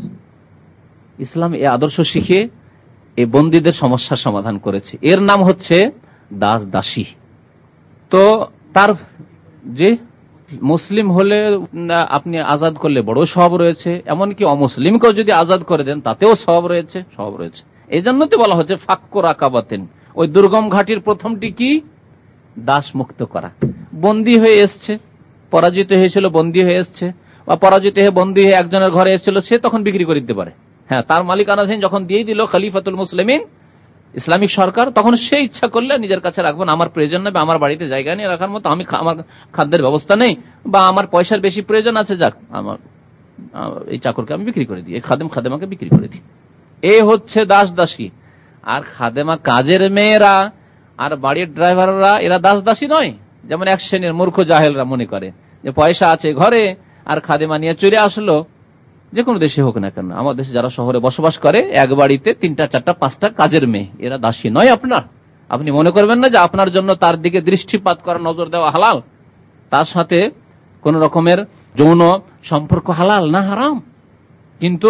ইসলাম এই আদর্শ শিখে এই বন্দীদের সমস্যার সমাধান করেছে। এর নাম হচ্ছে দাস দাসী। তো তার যে মুসলিম হলে আপনি আজাদ করলে বড় সওয়াব রয়েছে, এমনকি অমুসলিমকেও যদি আজাদ করে দেন তাতেও সওয়াব রয়েছে। এই জন্য তো বলা হচ্ছে ফাক্কু রাকাবাতিন। ওই দুর্গম ঘাটির প্রথমটি কি? দাস মুক্ত করা। বন্দী হয়ে এসছে, পরাজিত হয়েছিল, বন্দী হয়ে এসছে, বা পরাজিত হয়ে বন্দী হয়ে একজনের ঘরে এসেছিল, সে তখন বিক্রি করে দিতে পারে। হ্যাঁ, তার মালিকানাধীন যখন দিয়ে দিল খলিফাতুল মুসলিমিন ইসলামিক সরকার, তখন সে ইচ্ছা করলে নিজের কাছে রাখবেন, আমার প্রয়োজন নেই, বা আমার বাড়িতে জায়গা নিয়ে রাখার মতো আমি আমার খাদ্যের ব্যবস্থা নেই, বা আমার পয়সার বেশি প্রয়োজন আছে, যাক আমার এই চাকরকে আমি বিক্রি করে দিই, এই খাদেমাকে বিক্রি করে দিই। এ হচ্ছে দাস দাসী। আর খাদেমা কাজের মেয়েরা আর বাড়ির ড্রাইভাররা এরা দাস দাসী নয়। যেমন এক শ্রেণীর মূর্খ জাহেলরা মনে করে যে পয়সা আছে ঘরে আর খাদেমা নিয়ে চলে আসলো, যে কোনো দেশে হোক না কেন, আমার দেশে যারা শহরে বসবাস করে এক বাড়িতে 3টা 4টা 5টা কাজের মেয়ে, এরা দাসী নয় আপনার। আপনি মনে করবেন না যে আপনার জন্য তার দিকে দৃষ্টিপাত করা, নজর দেওয়া হালাল, তার সাথে কোন রকমের যৌন সম্পর্ক হালাল না, হারাম। কিন্তু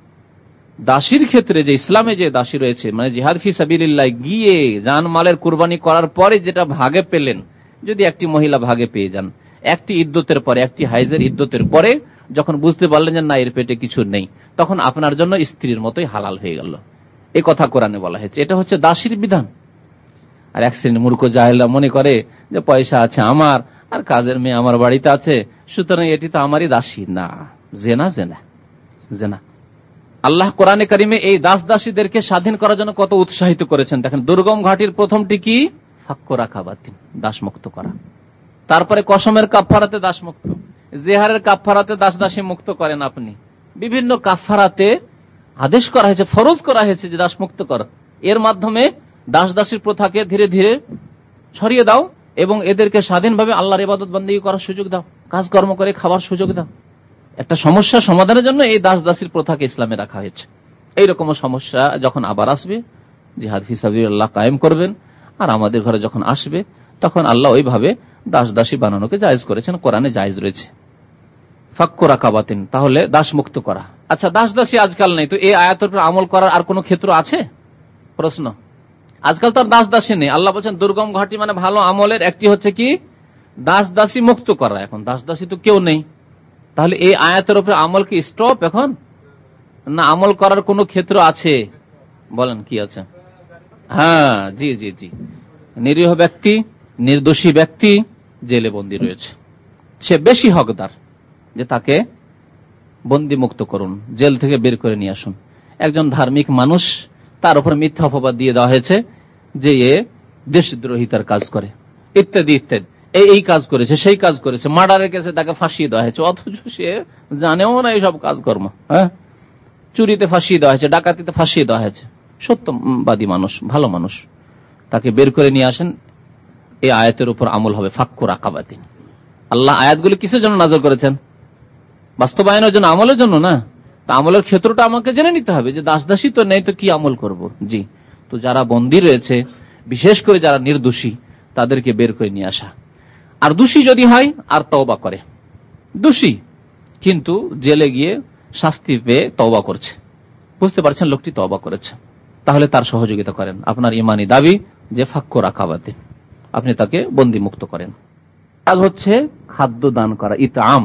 দাসীর ক্ষেত্রে যে ইসলামে যে দাসী রয়েছে, মানে জিহাদ ফি সাবিলিল্লাহ গিয়ে জান মালের কুরবানি করার পরে যেটা ভাগে পেলেন, যদি একটি মহিলা ভাগে পেয়ে যান একটি ইদ্যতের পরে, একটি হাইজের ইদ্যতের পরে, যখন বুঝতে পারলেন যে না এর পেটে কিছু নেই, তখন আপনার জন্য স্ত্রীর মতোই হালাল হয়ে গেল। এ কথা কোরআনে বলা হয়েছে। এটা হচ্ছে দাসীর বিধান। আর এক শ্রেণীর মূর্খ জাহেলরা মনে করে যে পয়সা আছে আমার আর কাজের মেয়ে আমার বাড়িতে আছে, সুতরাং এটি তো আমারই দাসী। না, জেনা জেনা জেনা। আল্লাহ কোরআনে কারিমে এই দাস দাসীদেরকে স্বাধীন করার জন্য কত উৎসাহিত করেছেন। দেখেন, দুর্গম ঘাটির প্রথমটি কি? ফাক্কু রাকাবাতিন, দাস মুক্ত করা। তারপরে কসমের কাফফারাতে দাস মুক্ত, জেহারের কাফফারাতে দাস দাসী মুক্ত করেন আপনি। বিভিন্ন কাফফারাতে আদেশ করা হয়েছে, ফরজ করা হয়েছে যে দাস মুক্ত করা। এর মাধ্যমে দাস দাসীর প্রথাকে ধীরে ধীরে ছড়িয়ে দাও এবং এদেরকে স্বাধীনভাবে আল্লাহর ইবাদত বন্দেগী করার সুযোগ দাও, কাজকর্ম করে খাবার সুযোগ দাও। একটা সমস্যা সমাধানের জন্য এই দাস দাসীর প্রথাকে ইসলামে রাখা হয়েছে। এইরকম সমস্যা যখন আবার আসবে, জিহাদ ফি সাবিলিল্লাহ কায়েম করবেন। আর আমাদের ঘরে যখন আসবে তখন আল্লাহ ওইভাবে দাস দাসী বানানোকে জায়েজ করেছেন, কোরআনে জায়েজ রয়েছে। ফাক্কু রাকাবাতিন, তাহলে দাস মুক্ত করা। আচ্ছা, দাস দাসী আজকাল নেই, তো এই আয়াতের উপর আমল করার আর কোন ক্ষেত্র আছে? প্রশ্ন। আজকাল তো আর দাস দাসী নেই। আল্লাহ বলছেন দুর্গম ঘাটি মানে ভালো আমলের একটি হচ্ছে কি দাস দাসী মুক্ত করা। এখন দাস দাসী তো কেউ নেই, তাহলে এই আয়াতের উপরে আমল কি স্টপ এখন, না আমল করার কোন ক্ষেত্র আছে? বলেন কি আছে? হ্যাঁ, জি জি জি, নিরীহ ব্যক্তি, নির্দোষী ব্যক্তি জেলে বন্দী রয়েছে, সে বেশি হকদার যে তাকে বন্দী মুক্ত করুন, জেল থেকে বের করে নিয়ে আসুন। একজন ধার্মিক মানুষ, তার উপর মিথ্যা অপবাদ দিয়ে দেওয়া হয়েছে যে এ দেশদ্রোহিতার কাজ করে ইত্যাদি ইত্যাদি, এই কাজ করেছে, সেই কাজ করেছে, মার্ডারের কেসে তাকে ফাঁসিয়ে দেওয়া হয়েছে, অথচ সে জানেও না এইসব কাজকর্ম। হ্যাঁ, চুরিতে ফাঁসিয়ে দেওয়া হয়েছে, ডাকাতিতে ফাঁসিয়ে দেওয়া হয়েছে, সত্যবাদী মানুষ, ভালো মানুষ, তাকে বের করে নিয়ে আসেন। এই আয়াতের উপর আমল হবে ফাক্কু রাকাবাতিন। আল্লাহ আয়াতগুলি কিসের জন্য নাযিল করেছেন? বাস্তবায়নের জন্য, আমলের জন্য না। তা আমলের ক্ষেত্রটা আমাকে জেনে নিতে হবে যে দাস দাসী তো নেই, তো কি আমল করব? জি, তো যারা বন্দী রয়েছে, বিশেষ করে যারা নির্দোষী, তাদেরকে বের করে নিয়ে আসা। আর দোষী যদি হয় আর তওবা করে, দোষী কিন্তু জেলে গিয়ে শাস্তি পেয়ে তওবা করছে, বুঝতে পারছেন লোকটি তওবা করেছে, তাহলে তার সহযোগিতা করেন। আপনার ইমানি দাবি যে ফাক্কু রাকাবাতিন, আপনি তাকে বন্দী মুক্ত করেন। কাজ হচ্ছে খাদ্য দান করা, ইতআম।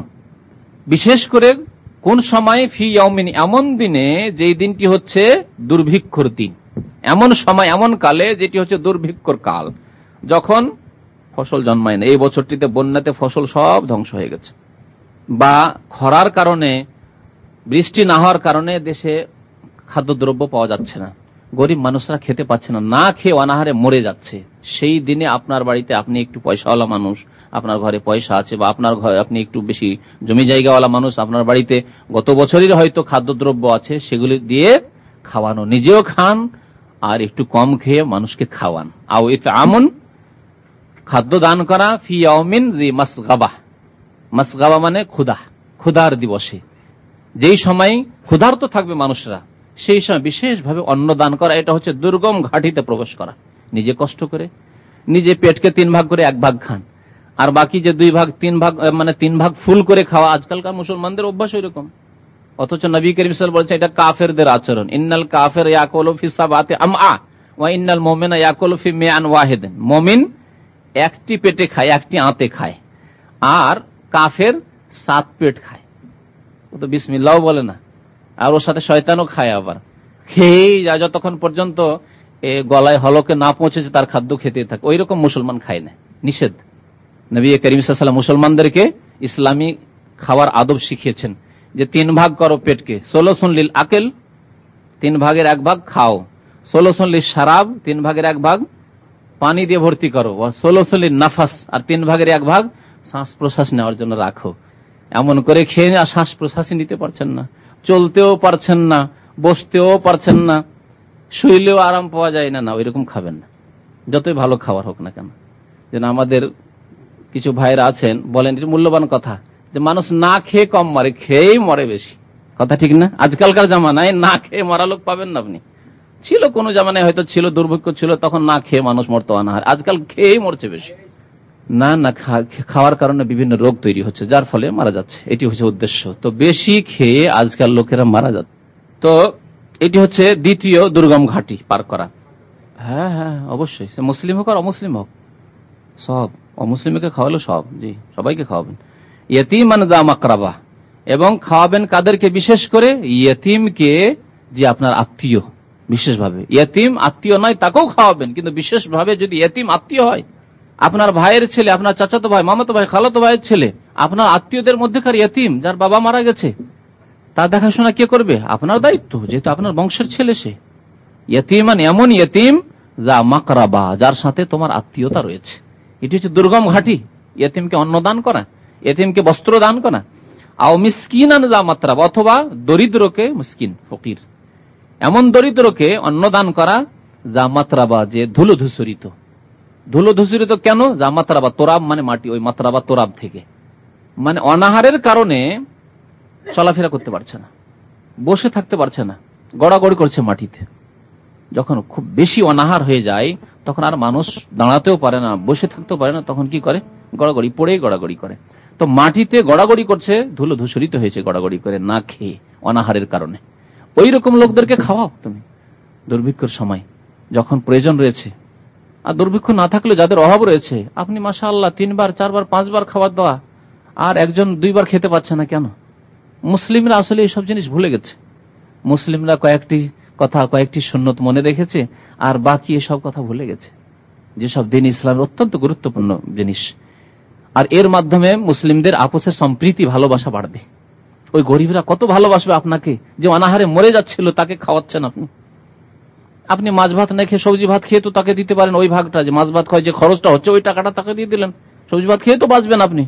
বিশেষ করে কোন সময়? ফি ইয়াউমিন, এমন দিনে যেই দিনটি হচ্ছে দুর্ভিক্ষর দিন, এমন সময়, এমন কালে যেটি হচ্ছে দুর্ভিক্ষর কাল, যখন ফসল জন্মায় না। এই বছরটিতে বন্যাতে ফসল সব ধ্বংস হয়ে গেছে, বা খরার কারণে, বৃষ্টি না হওয়ার কারণে দেশে খাদ্যদ্রব্য পাওয়া যাচ্ছে না, গরিব মানুষরা খেতে পাচ্ছে না, না খেয়ে অনাহারে মরে যাচ্ছে। সেই দিনে আপনার বাড়িতে, আপনি একটু পয়সাওয়ালা মানুষ, আপনার ঘরে পয়সা আছে, বা আপনার ঘরে আপনি একটু বেশি জমি জায়গাওয়ালা মানুষ, আপনার বাড়িতে গত বছরের হয়তো খাদ্যদ্রব্য আছে, সেগুলি দিয়ে খাওয়ানো, নিজেও খান আর একটু কম খেয়ে মানুষকে খাওয়ান। আও ইতআমুন, খাদ্য দান করা, ফি ইয়াউমিন যি মাসগাবা, মাসগাবা মানে ক্ষুধা, ক্ষুধার দিবসে, যেই সময় ক্ষুধার্ত থাকবে মানুষরা, সেই সময় বিশেষভাবে অন্ন দান করা। এটা হচ্ছে দুর্গম ঘাটিতে প্রবেশ করা, নিজে কষ্ট করে, নিজে পেটকে 3 ভাগ করে 1 ভাগ খান, আর বাকি যে 2 ভাগ 3 ভাগ মানে 3 ভাগ ফুল করে খাওয়া। আজকালকার মুসলমানদের অভ্যাস এরকম, অথচ নবী করিম সাল্লাল্লাহু আলাইহি ওয়াসাল্লাম বলেছেন এটা কাফেরদের আচরণ। ইন্নাল কাফির ইয়াকুলু ফি সাবাতি আমআ ওয়া ইন্নাল মুমিনা ইয়াকুলু ফি মিআন ওয়াহিদিন। মুমিন একটি পেটে খায়, একটি আঁতে খায়, আর কাফের 7 পেট খায়। ও তো বিসমিল্লাহ বলে না, আর ওর সাথে শয়তানও খায়। আবার খেয়েই যায় যতক্ষণ পর্যন্ত গলায় হলকে না পৌঁছেছে, তার খাদ্য খেতে থাকে। ওই রকম মুসলমান খায় না, নিষেধ। নবী করিম সাল্লাল্লাহু আলাইহি ওয়াসাল্লাম মুসলমানদেরকে ইসলামী খাওয়ার আদব শিখিয়েছেন যে 3 ভাগ করো পেটকে, 16 লিল আকেল, 3 ভাগের 1 ভাগ খাও, 16 লিল শারাব, 3 ভাগের 1 ভাগ পানি দিয়ে ভর্তি করো, 16 লিল নাফাস, আর 3 ভাগের 1 ভাগ শ্বাস প্রশ্বাস নেওয়ার জন্য রাখো। এমন করে খেয়ে আর শ্বাস প্রশ্বাসই নিতে পারছেন না, চলতেও পারছেন না, বসতেও পারছেন না, শুইলেও আরাম পাওয়া যায় না। না, ওইরকম খাবেন না, যতই ভালো খাবার হোক না কেন। যেন আমাদের কিছু ভাইরা আছেন, বলেন এটা মূল্যবান কথা, যে মানুষ না খেয়ে কম মরে, খেয়েই মরে বেশি। কথা ঠিক না? আজকালকার জামানায় না খেয়ে মরা লোক পাবেন না আপনি। ছিল কোন জামানায় হয়তো ছিল, দুর্ভিক্ষ ছিল, তখন না খেয়ে মানুষ মরতো অনাহার। আজকাল খেয়েই মরছে বেশি। না না, খাওয়ার কারণে বিভিন্ন রোগ তৈরি হচ্ছে, যার ফলে মারা যাচ্ছে। এটি হচ্ছে উদ্দেশ্য। তো বেশি খেয়ে আজকাল লোকেরা মারা যাচ্ছে। তো এটি হচ্ছে দ্বিতীয় দুর্গম ঘাটি পার করা। হ্যাঁ হ্যাঁ, অবশ্যই, সে মুসলিম হোক আর অমুসলিম হোক, সব। অমুসলিমকে খাওয়ালো সব, জি, সবাইকে খাওয়াবেন। ইয়তীমান যা মাকরাবা, এবং খাওয়াবেন কাদেরকে? বিশেষ করে ইয়তীমকে, যে আপনার আত্মীয়। বিশেষভাবে ইয়তীম আত্মীয় নয় তাকেও খাওয়াবেন, কিন্তু বিশেষভাবে যদি ইয়তীম আত্মীয় হয়, আপনার ভাইয়ের ছেলে, আপনার চাচাতো ভাই, মামাতো ভাই, খালাতো ভাইয়ের ছেলে, আপনার আত্মীয়দের মধ্যেকার ইয়তীম, যার বাবা মারা গেছে, তার দেখাশোনা কে করবে? আপনার দায়িত্ব, যেহেতু আপনার বংশের ছেলে সে। ইয়তীমান এমন ইয়তীম যা মাকরাবা, যার সাথে তোমার আত্মীয়তা রয়েছে। এটি হচ্ছে দুর্গম ঘাটি। ইয়তীমকে অন্ন দান করা, ইয়তীমকে বস্ত্র দান করা। আও মিসকিনান যা মাতরাবা, অথবা দরিদ্রকে, মিসকিন ফকির, এমন দরিদ্রকে অন্ন দান করা যা মাতরাবা, যে ধুলো ধূসরিত। ধুলো ধূসরিত কেন? যা মাতরাবা, তোরাব মানে মাটি, ওই মাতরাবা তোরাব থেকে, মানে অনাহারের কারণে চলাফেরা করতে পারছে না, বসে থাকতে পারছে না, গড়াগড়ি করছে মাটিতে। যখন খুব বেশি অনাহার হয়ে যায়, তখন আর মানুষ দাঁড়াতেও পারে না, বসে থাকতেও পারে না, তখন কি করে? গড়াগড়ি, পড়েই গড়াগড়ি করে। তো মাটিতে গড়াগড়ি করছে, ধুলো ধূসরিত হয়েছে গড়াগড়ি করে, না খেয়ে, অনাহারের কারণে। ওই রকম লোকদেরকে খাওয়াও তুমি দুর্ভিক্ষের সময়, যখন প্রয়োজন রয়েছে। আর দুর্ভিক্ষ না থাকলে যাদের অভাব রয়েছে, আপনি মাশাআল্লাহ 3 বার 4 বার 5 বার খাবার দেওয়া, আর একজন 2 বার খেতে পাচ্ছে না কেন? মুসলিমরা আসলে এইসব জিনিস ভুলে গেছে। মুসলিমরা কয়েকটি কথা, কয়েকটি সুন্নত মনে রেখেছে, আর বাকি এসব কথা ভুলে গেছে, যেসব দিন ইসলামের অত্যন্ত গুরুত্বপূর্ণ জিনিস। আর এর মাধ্যমে মুসলিমদের আপসে সম্প্রীতি, ভালোবাসা বাড়বে। ওই গরিবরা কত ভালোবাসবে আপনাকে, যে অনাহারে মরে যাচ্ছিল তাকে খাওয়াচ্ছেন আপনি। আপনি মাছ ভাত না খেয়ে সবজি ভাত খেয়ে তো তাকে দিতে পারেন ওই ভাগটা, যে মাছ ভাত খাওয়ার যে খরচটা হচ্ছে ওই টাকাটা তাকে দিয়ে দিলেন, সবজি ভাত খেয়ে তো বাঁচবেন আপনি।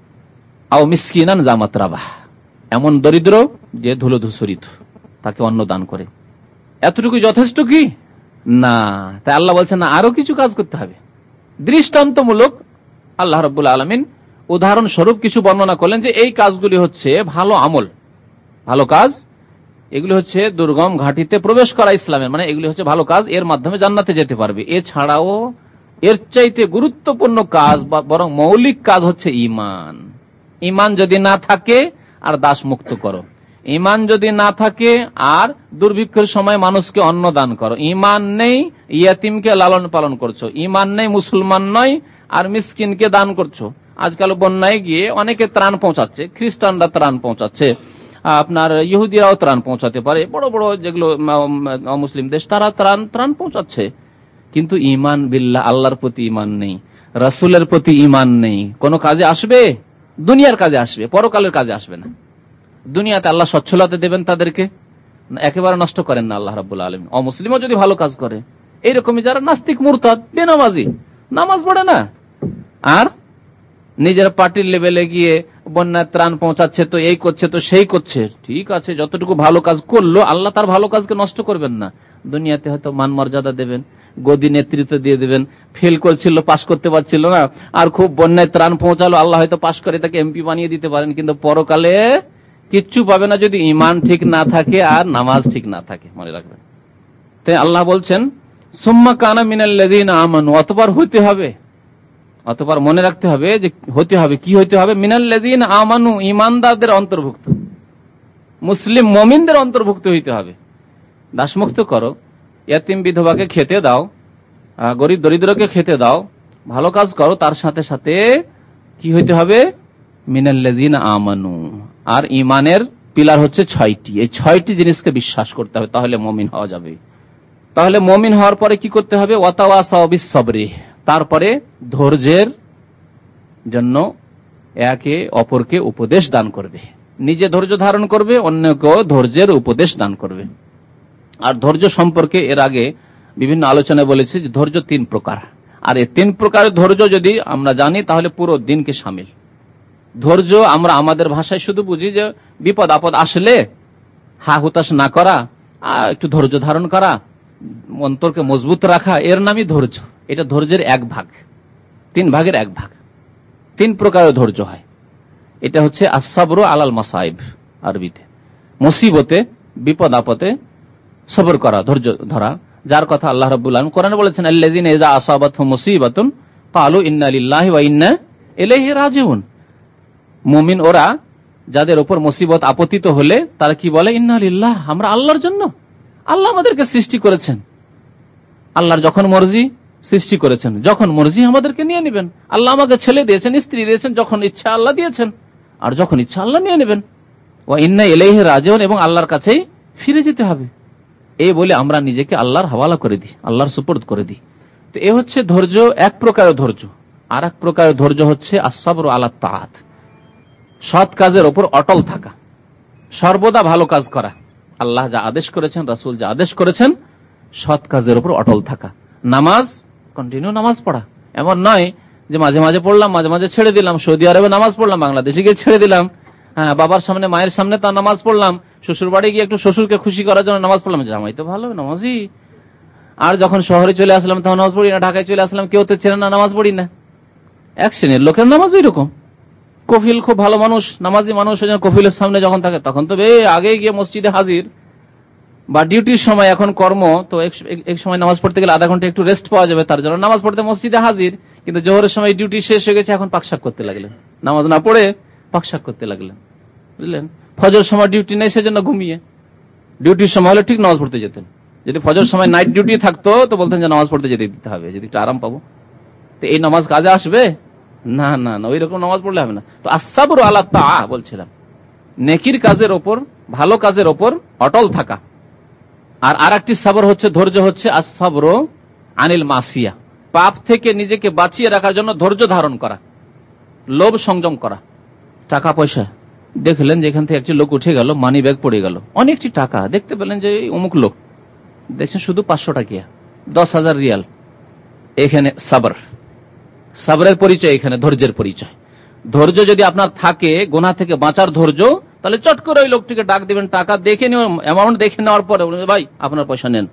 আও মিসকিনান যা মাতরাবাহ, এমন দরিদ্র যে ধুলো ধূসরিত, তাকে অন্ন দান করে। এতটুকু যথেষ্ট কি না? তাই আল্লাহ বলছেন না, আরো কিছু কাজ করতে হবে। দৃষ্টান্তমূলক আল্লাহ রাব্বুল আলামিন উদাহরণস্বরূপ কিছু বর্ণনা করলেন যে এই কাজগুলি হচ্ছে ভালো আমল, ভালো কাজ। এগুলি হচ্ছে দুর্গম ঘাটিতে প্রবেশ করা ইসলামের, মানে এগুলি হচ্ছে ভালো কাজ, এর মাধ্যমে জান্নাতে যেতে পারবে। এছাড়াও এর চাইতে গুরুত্বপূর্ণ কাজ, বরং মৌলিক কাজ হচ্ছে ঈমান। ঈমান যদি না থাকে, আর দাস মুক্ত করো। ঈমান যদি না থাকে, আর দুর্ভিক্ষের সময় মানুষকে অন্ন দান করো। ঈমান নেই, ইয়াতিমকে লালন পালন করছো। ঈমান নেই, মুসলমান নয়, আর মিসকিনকে দান করছো। আজকাল বন্যায় গিয়ে অনেকে ত্রাণ পৌঁছাচ্ছে, খ্রিস্টানরা ত্রাণ পৌঁছাচ্ছে, আপনার ইহুদিরাও ত্রাণ পৌঁছাতে পারে, বড় বড় যেগুলো মুসলিম দেশ তারা ত্রাণ পৌঁছাচ্ছে। কিন্তু ঈমান বিল্লাহ, আল্লাহর প্রতি ঈমান নেই, রাসূলের প্রতি ঈমান নেই। কোন কাজে আসবে? দুনিয়ার কাজে আসবে, পরকালের কাজে আসবে না। দুনিয়াতে আল্লাহ সচ্ছলতা দেবেন তাদেরকে, একেবারে নষ্ট করেন না আল্লাহ রাব্বুল আলামিন। অমুসলিমও যদি ভালো কাজ করে, এইরকমই যারা নাস্তিক, মুরতাদ, বেনামাজি, নামাজ পড়ে না, আর নিজের পার্টির লেভেলে গিয়ে বন্যার ত্রাণ পৌঁছাচ্ছে, তো এই করছে, তো সেই করছে, ঠিক আছে, যতটুকু ভালো কাজ করলো আল্লাহ তার ভালো কাজকে নষ্ট করবেন না। দুনিয়াতে হয়তো মান মর্যাদা দেবেন, গদি নেতৃত্ব দিয়ে দেবেন। ফেল করছিল, পাশ করতে পারছিল না, আর খুব বন্যায় ত্রাণ পৌঁছালো, আল্লাহ হয়তো পাশ করে তাকে এমপি বানিয়ে দিতে পারেন, কিন্তু পরকালে কিচ্ছু পাবে না যদি ঈমান ঠিক না থাকে আর নামাজ ঠিক না থাকে, মনে রাখবেন। তাই আল্লাহ বলছেন সুম্মা কানা মিনাল্লাযীনা আমানু, অতঃপর হতে হবে, অতঃপর মনে রাখতে হবে যে হতে হবে, কি হতে হবে? মিনাল্লাযীনা আমানু, ঈমানদারদের অন্তর্ভুক্ত, মুসলিম মুমিনদের অন্তর্ভুক্ত হইতে হবে। দাসমুক্ত করো, ইয়াতিম বিধবাকে খেতে দাও, গরিব দরিদ্রকে খেতে দাও, ভালো কাজ করো, তার সাথে সাথে কি হইতে হবে? মিনাল্লাযীনা আমানু। আর ঈমানের পিলার হচ্ছে 6টি। এই 6টি জিনিসকে বিশ্বাস করতে হবে, তাহলে মুমিন হওয়া যাবে। তাহলে মুমিন হওয়ার পরে কি করতে হবে? ওয়াতাওয়াসাউ বিস-সাবরি, তারপরে ধৈর্যের জন্য একে অপরকে উপদেশ দান করবে, নিজে ধৈর্য ধারণ করবে, অন্যকেও ধৈর্যের উপদেশ দান করবে। আর ধৈর্য সম্পর্কে এর আগে বিভিন্ন আলোচনায় বলেছি যে ধৈর্য 3 প্রকার, আর এই 3 প্রকারের ধৈর্য যদি আমরা জানি তাহলে পুরো দিনকে শামিল। ধৈর্য আমরা আমাদের ভাষায় শুধু বুঝি যে বিপদ আপদ আসলে হা হুতাশ না করা, একটু ধৈর্য ধারণ করা, অন্তরকে মজবুত রাখা, এর নামই ধৈর্য। এটা ধৈর্যের 1 ভাগ, 3 ভাগের 1 ভাগ। 3 প্রকারের ধৈর্য হয়। এটা হচ্ছে আস-সাবরু আলাল মাসাইব, আরবিতে মুসিবতে, বিপদ আপদে সবর করা, ধৈর্য ধরা, যার কথা আল্লাহ রাব্বুল আলামিন কোরআনে বলেছেন আল্লাযীনা ইযা আসাবাতহুম মুসিবাতুন ক্বালু ইন্না লিল্লাহি ওয়া ইন্না ইলাইহি রাজিউন। মুমিন ওরা যাদের উপর মুসিবত আপতিত হলে তারা কি বলে? ইন্না লিল্লাহ, আমরা আল্লাহর জন্য, আল্লাহ আমাদেরকে সৃষ্টি করেছেন, আল্লাহর যখন মর্জি সৃষ্টি করেছেন, যখন মর্জি আমাদেরকে নিয়ে নেবেন। আল্লাহ আমাকে ছেলে দিয়েছেন, স্ত্রী দিয়েছেন, যখন ইচ্ছা আল্লাহ দিয়েছেন, আর যখন ইচ্ছা আল্লাহ নিয়ে নেবেন। ওয়া ইন্না ইলাইহি রাজিউন, এবং আল্লাহর কাছেই ফিরে যেতে হবে। এই বলে আমরা নিজেকে আল্লাহর হাওয়ালা করে দিই, আল্লাহর সুপুর্দ করে দিই। তো এ হচ্ছে ধৈর্য, এক প্রকারের ধৈর্য। আর এক প্রকারের ধৈর্য হচ্ছে আস-সাবরু আলা তাআত, সৎ কাজের উপর অটল থাকা, সর্বদা ভালো কাজ করা, আল্লাহ যা আদেশ করেছেন, রাসূল যা আদেশ করেছেন, সৎ কাজের উপর অটল থাকা। নামাজ, কন্টিনিউ নামাজ পড়া, এমন নয় যে মাঝে মাঝে পড়লাম, মাঝে মাঝে ছেড়ে দিলাম। সৌদি আরবে নামাজ পড়লাম, বাংলাদেশে গিয়ে ছেড়ে দিলাম, হ্যাঁ, বাবার সামনে মায়ের সামনে তার নামাজ পড়লাম, শ্বশুর বাড়ি গিয়ে একটু শ্বশুরকে খুশি করার জন্য নামাজ পড়লাম, জামাই তো ভালো নামাজি, আর যখন শহরে চলে আসলাম তখন নামাজ পড়ি না, ঢাকায় চলে আসলাম কেউ তো ছেড়ে না, নামাজ পড়ি না। এক শ্রেণীর লোকের নামাজ ওই রকম। কফিল খুব ভালো মানুষ, নামাজি মানুষ, কফিলের সামনে যখন থাকে তখন তো আগে গিয়ে মসজিদে হাজির, বা ডিউটির সময় এখন কর্ম, তো এক সময় নামাজ পড়তে গেলে আধা ঘন্টা একটু রেস্ট পাওয়া যাবে, তার জন্য নামাজ পড়তে মসজিদে হাজির। কিন্তু জোহরের সময় ডিউটি শেষ হয়ে গেছে, এখন পাকশাক করতে লাগলেন, নামাজ না পড়ে পাকশাক করতে লাগলেন, বুঝলেন। ফজর সময় ডিউটি নেই, সেজন্য ঘুমিয়ে। ডিউটির সময় হলে ঠিক নামাজ পড়তে যেতেন। যদি ফজর সময় নাইট ডিউটি থাকতো তো বলতেন যে নামাজ পড়তে যেতে দিতে হবে, যদি একটু আরাম পাবো। তো এই নামাজ কাজে আসবে না, না না, ওই রকম নামাজ পড়লে হবে না। তো আসসাবরু আলা তাআ বলছিলাম, নেকির কাজের ওপর, ভালো কাজের ওপর অটল থাকা। আর আরেকটি সাবর হচ্ছে, ধৈর্য হচ্ছে আসসাবরু আনিল মাসিয়া, পাপ থেকে নিজেকে বাঁচিয়ে রাখার জন্য ধৈর্য ধারণ করা, লোভ সংযম করা। টাকা পয়সা দেখলেন যে এখান থেকে একটি লোক উঠে গেল, মানি ব্যাগ পড়ে গেল, অনেকটি টাকা, দেখতে পেলেন যে অমুক লোক, দেখছেন শুধু 500 টাকিয়া, 10,000 রিয়াল। এখানে সাবর, সাবরের পরিচয়, এখানে ধৈর্যের পরিচয়। ধৈর্য যদি আপনার থাকে, গুনাহ থেকে বাঁচার ধৈর্য, তাহলে চট করে ওই লোকটিকে ডাক দিবেন, টাকা দেখে নিও, অ্যামাউন্ট দেখে নেওয়ার পরে বলবেন ভাই আপনার পয়সা নেন।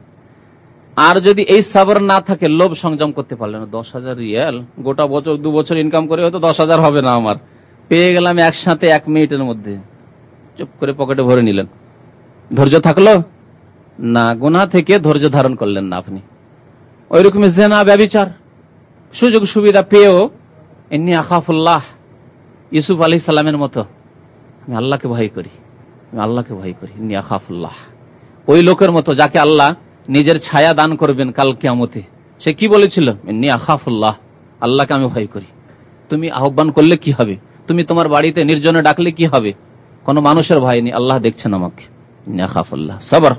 আর যদি এই সাবর না থাকে, লোভ সংযম করতে পারলেন, 10,000 রিয়াল গোটা বছর 2 বছর ইনকাম করে হয়তো 10,000 হবে না আমার, পেয়ে গেলাম একসাথে 1 মিনিটের মধ্যে, চুপ করে পকেটে ভরে নিলেন। ধৈর্য থাকলো না, গুনাহ থেকে ধৈর্য ধারণ করলেন না আপনি। ওইরকম জিনা, ব্যভিচার, সুযোগ সুবিধা পেয়েও ইন্নী আখাফুল্লাহ, ইউসুফ আলাইহিস সালামের মতো, আমি আল্লাহকে ভয় করি, আমি আল্লাহকে ভয় করি, ইন্নী আখাফুল্লাহ। ওই লোকের মতো যাকে আল্লাহ নিজের ছায়া দান করবেন কাল কিয়ামতে, সে কি বলেছিল? ইন্নী আখাফুল্লাহ, আল্লাহকে আমি ভয় করি। তুমি আহ্বান করলে কি হবে? তুমি তোমার বাড়িতে নির্জনে ডাকলে কি হবে? কোনো মানুষের ভয় নেই, আল্লাহ দেখছেন আমাকে। ইন্নী আখাফুল্লাহ, সবর,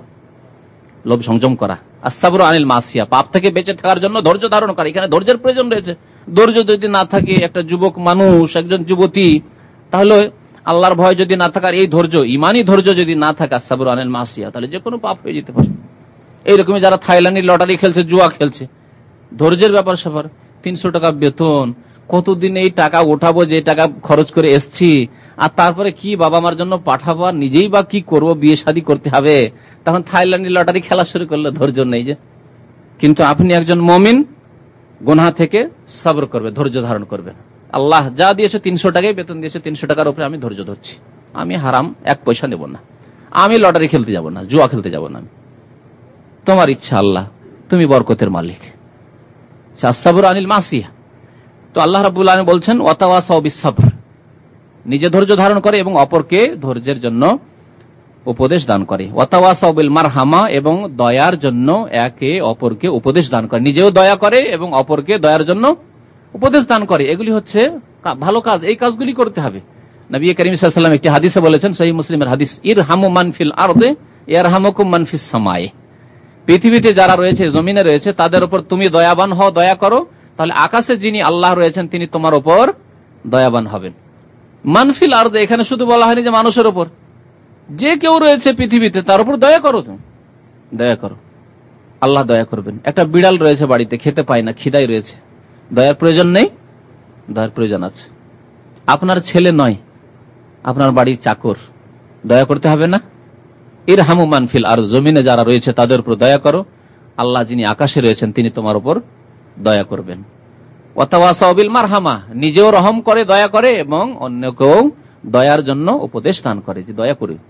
লোভ সংযম করা। আসসাবরু আনিল মাসিয়া, পাপ থেকে বেঁচে থাকার জন্য ধৈর্য ধারণ করা। এখানে ধৈর্যের প্রয়োজন রয়েছে। ধৈর্য যদি না থাকে, একটা যুবক মানুষ, একজন যুবতী, তাহলে আল্লাহর ভয় যদি না থাকার এই ধৈর্য, ইমানি ধৈর্য যদি না থাকে, আসসাবরু আনিল মাসিয়া, তাহলে যে কোনো পাপ হয়ে যেতে পারে। এইরকমই যারা থাইল্যান্ডের লটারি খেলছে, জুয়া খেলছে, ধৈর্যের ব্যাপার স্যাপার। 300 টাকা বেতন, কতদিন এই টাকা উঠাবো, যে টাকা খরচ করে এসছি, আর তারপরে কি বাবা মার জন্য পাঠাবো, আর নিজেই বা কি করবো, বিয়ে শাদী করতে হবে, তখন থাইল্যান্ডের লটারি খেলা শুরু করলে ধৈর্য নেই যে। কিন্তু আপনি একজন মুমিন, গুনাহ থেকে সবর করবে, ধৈর্য ধারণ করবে। আল্লাহ যা দিয়েছে, 300 টাকায় বেতন দিয়েছে, 300 টাকার উপরে আমি ধৈর্য ধরছি, আমি হারাম 1 পয়সা নেব না, আমি লটারি খেলতে যাব না, জুয়া খেলতে যাব না, তোমার ইচ্ছা আল্লাহ, তুমি বরকতের মালিক। আসসাবরু আনিল মাসিয়া। তো আল্লাহ রাব্বুল আলামিন বলছেন ওয়াতাওয়াসাউ বিস-সাবর, নিজে ধৈর্য ধারণ করে এবং অপরকে ধৈর্যের জন্য উপদেশ দান করে। ওয়াতাওয়াসাউ বিল মারহামা, এবং দয়ার জন্য একে অপরকে উপদেশ দান করে, নিজেও দয়া করে এবং অপরকে দয়ার জন্য উপদেশ দান করে। এগুলি হচ্ছে ভালো কাজ, এই কাজগুলি করতে হবে। নবী করিম সাল্লাল্লাহু আলাইহি ওয়াসাল্লাম একটি হাদিসে বলেছেন, সহিহ মুসলিমের হাদিস, ইরহামু মান ফিল আরদি ইয়ারহামুকুম মান ফিস সামায়ে, পৃথিবীতে যারা রয়েছে, জমিনে রয়েছে, তাদের উপর তুমি দয়াবান হও, দয়া করো, তাহলে আকাশে যিনি আল্লাহ রয়েছেন তিনি তোমার উপর দয়াবান হবেন। মানফিল আরদে, এখানে শুধু বলা হয়নি যে মানুষের উপর, যে কেউ রয়েছে পৃথিবীতে তার উপর দয়া করো, তুমি দয়া করো, আল্লাহ দয়া করবেন। একটা বিড়াল রয়েছে বাড়িতে, খেতে পায় না, খিদাই রয়েছে, দয়ার প্রয়োজন নেই? দয়ার প্রয়োজন আছে। আপনার ছেলে নয়, আপনার বাড়ির চাকর, দয়া করতে হবে না? ইরহামু মান ফিল আরদ, জমিনে যারা রয়েছে তাদের উপর দয়া করো, আল্লাহ যিনি আকাশে রয়েছেন তিনি তোমার উপর দয়া করবেন। ওয়াতাওয়াসাউ বিল মারহামা, নিজেও রহম করে, দয়া করে, এবং অন্যকেও দয়ার জন্য উপদেশ দান করে, যে দয়া করে।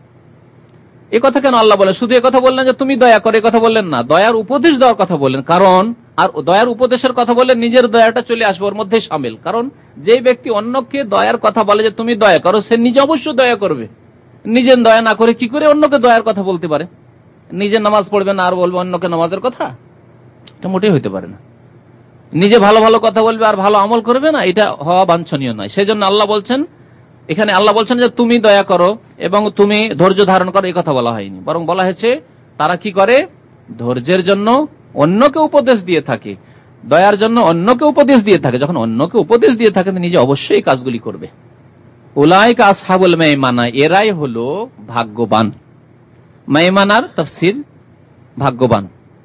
এই কথা কেন আল্লাহ বলেন? শুধু এই কথা বললেন যে তুমি দয়া করে, এই কথা বললেন না, দয়ার উপদেশ দেওয়ার কথা বললেন। কারণ, আর দয়ার উপদেশের কথা বললে নিজের দয়াটা চলে আসবে ওর মধ্যে শামিল। কারণ যে ব্যক্তি অন্যকে দয়ার কথা বলে যে তুমি দয়া করো, সে নিজে অবশ্যই দয়া করবে। নিজের দয়া না করে কি করে অন্যকে দয়ার কথা বলতে পারে? নিজে নামাজ পড়বে না আর বলবে অন্যকে নামাজের কথা, এটা মোটেই হইতে পারে না। নিজে ভালো ভালো কথা বলবে আর ভালো আমল করবে না, এটা হওয়া বাঞ্ছনীয় নয়। সেই জন্য আল্লাহ বলছেন, এখানে আল্লাহ বলছেন যে তুমি দয়া করো এবং তুমি ধৈর্য ধারণ করো, এই কথা বলা হয়নি, বরং বলা হয়েছে তারা কি করে, ধৈর্যের জন্য অন্যকে উপদেশ দিয়ে থাকে, দয়ার জন্য অন্যকে উপদেশ দিয়ে থাকে। যখন অন্যকে উপদেশ দিয়ে থাকে নিজে অবশ্যই কাজগুলি করবে। উলাইকা আসহাবুল মাইমানা, এরাই হলো ভাগ্যবান। মাইমানার তাফসীর ভাগ্যবান,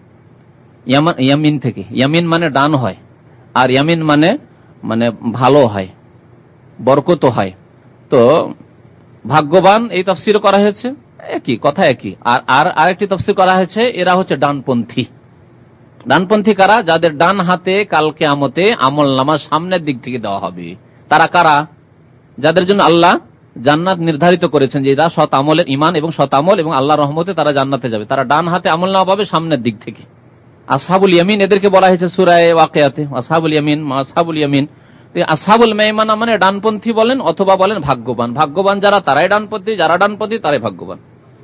ইয়ামিন থেকে, ইয়ামিন মানে ডান হয়, আর ইয়ামিন মানে মানে ভালো হয়, বরকত হয়। তো ভাগ্যবান এই তাফসীর করা হয়েছে, একই কথা, একই। আর আরেকটি তাফসীর করা হয়েছে এরা হচ্ছে ডানপন্থী। ডানপন্থী কারা? যাদের ডান হাতে কাল কিয়ামতে আমলনামা সামনের দিক থেকে দেওয়া হবে। তারা কারা? যাদের জন্য আল্লাহ জান্নাত নির্ধারিত করেছেন যে এরা সৎ আমলের ঈমান এবং সৎ আমল এবং আল্লাহর রহমতে তারা জান্নাতে যাবে। তারা ডান হাতে আমলনামা পাবে সামনের দিক থেকে। আসহাবুল ইয়ামিন এদেরকে বলা হয়েছে সূরা ওয়াকিয়াতে, আসহাবুল ইয়ামিন মা আসহাবুল ইয়ামিন। আসহাবুল মাইমানা মানে ডানপন্থী বলেন অথবা বলেন ভাগ্যবান। ভাগ্যবান যারা তারাই ডানপন্থী, যারা ডানপন্থী তারাই ভাগ্যবান।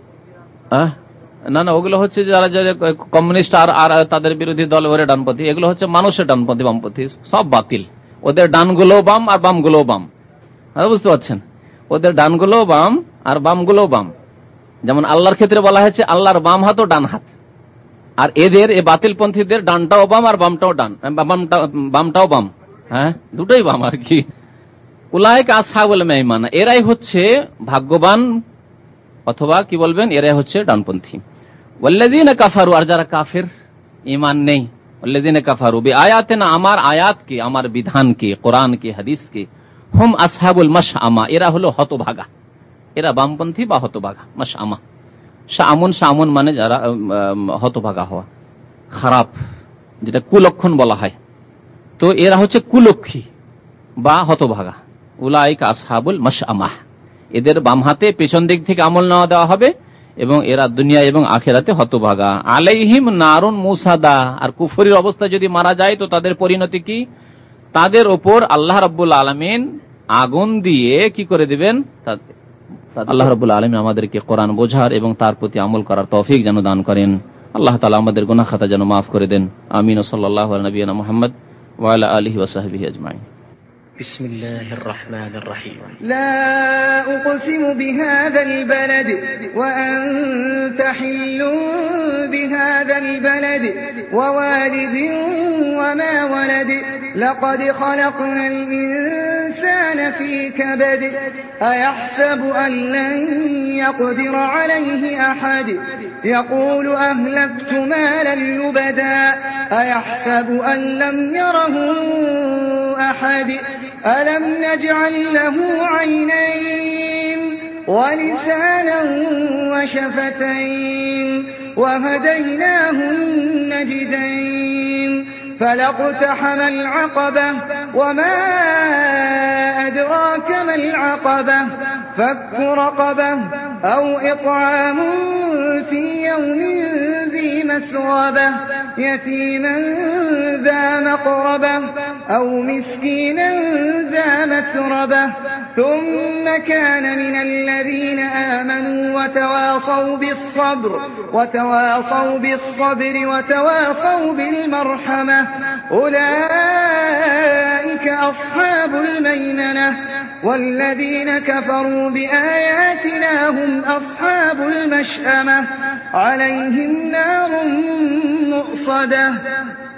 না, ওগুলো হচ্ছে যারা কমিউনিস্ট আর তাদের বিরোধী দল ওরা ডানপন্থী, এগুলো হচ্ছে মানুষের ডানপন্থী বামপন্থী, সব বাতিল। ওদের ডানগুলো বাম আর বামগুলো বাম, বুঝতে পারছেন? ওদের ডানগুলো বাম আর বামগুলো বাম। যেমন আল্লাহর ক্ষেত্রে বলা হয়েছে আল্লাহর বাম হাত ও ডান হাত, আর এদের এই বাতিল পন্থীদের ডানটাও বাম আর বামটাও ডান, বামটাও বাম, দুটোই বাম আর কি। উলাইকা আসহাবুল মাইমানা, এরাই হচ্ছে ভাগ্যবান অথবা কি বলবেন এরাই হচ্ছে ডানপন্থী। ওয়াল্লাযিনা কাফারু, আর যারা কাফের ঈমান নেই, ওয়াল্লাযিনা কাফারু বিআয়াতিনা, আমার আয়াতকে আমার বিধানকে কোরআনকে হাদিসকে, হুম আসহাবুল মাশআমা, এরা হলো হতভাগা, এরা বামপন্থী বা হতভাগা। মাশআমা শামুন মানে যারা হতভাগা হওয়া, খারাপ, যেটা কুলক্ষণ বলা হয়, তো এরা হচ্ছে কুলক্ষী বা হতভাগা। উলাইকা আসহাবুল মাশআমা, এদের বাম হাতে পেছন দিক থেকে আমল নেওয়া দেওয়া হবে এবং এরা দুনিয়া এবং আখিরাতে হতভাগা। আলাইহিম নারুন মুসাদা, আর কুফরির অবস্থায় যদি মারা যায় তো তাদের পরিণতি কি? তাদের ওপর আল্লাহ রাব্বুল আলামিন আগুন দিয়ে কি করে দিবেন? আল্লাহ রাব্বুল আলামিন আমাদেরকে কোরআন বোঝার এবং তার প্রতি আমল করার তৌফিক যেন দান করেন। আল্লাহ তাআলা আমাদের গুনাহ খাতা যেন মাফ করে দেন। আমিন। সাল্লাল্লাহু আলা নবিয়িনা মুহাম্মদ ওয়া আলা আলিহি ওয়া সাহবিহি আজমাইন। بسم الله الرحمن الرحيم. لا أقسم بهذا البلد وأنت حل بهذا البلد ووالد وما ولد لقد خلقنا الإنسان في كبد أيحسب أن لن يقدر عليه أحد يقول أهلكت مالا لبدا أيحسب أن لم يره أحد ألم نجعل له عينين ولسانا وشفتين وهديناه النجدين فلاقتحم العقبة وما أدراك ما العقبة فك رقبة أو إطعام في يوم ذي مسغبة يتيما ذا مقربة أو مسكينا ذا متربة ثم كان من الذين آمنوا وتواصوا بالصبر وتواصوا بالمرحمة أولئك أصحاب الميمنة والذين كفروا بآياتنا هم أصحاب المشأمة عليهم نار مؤصدة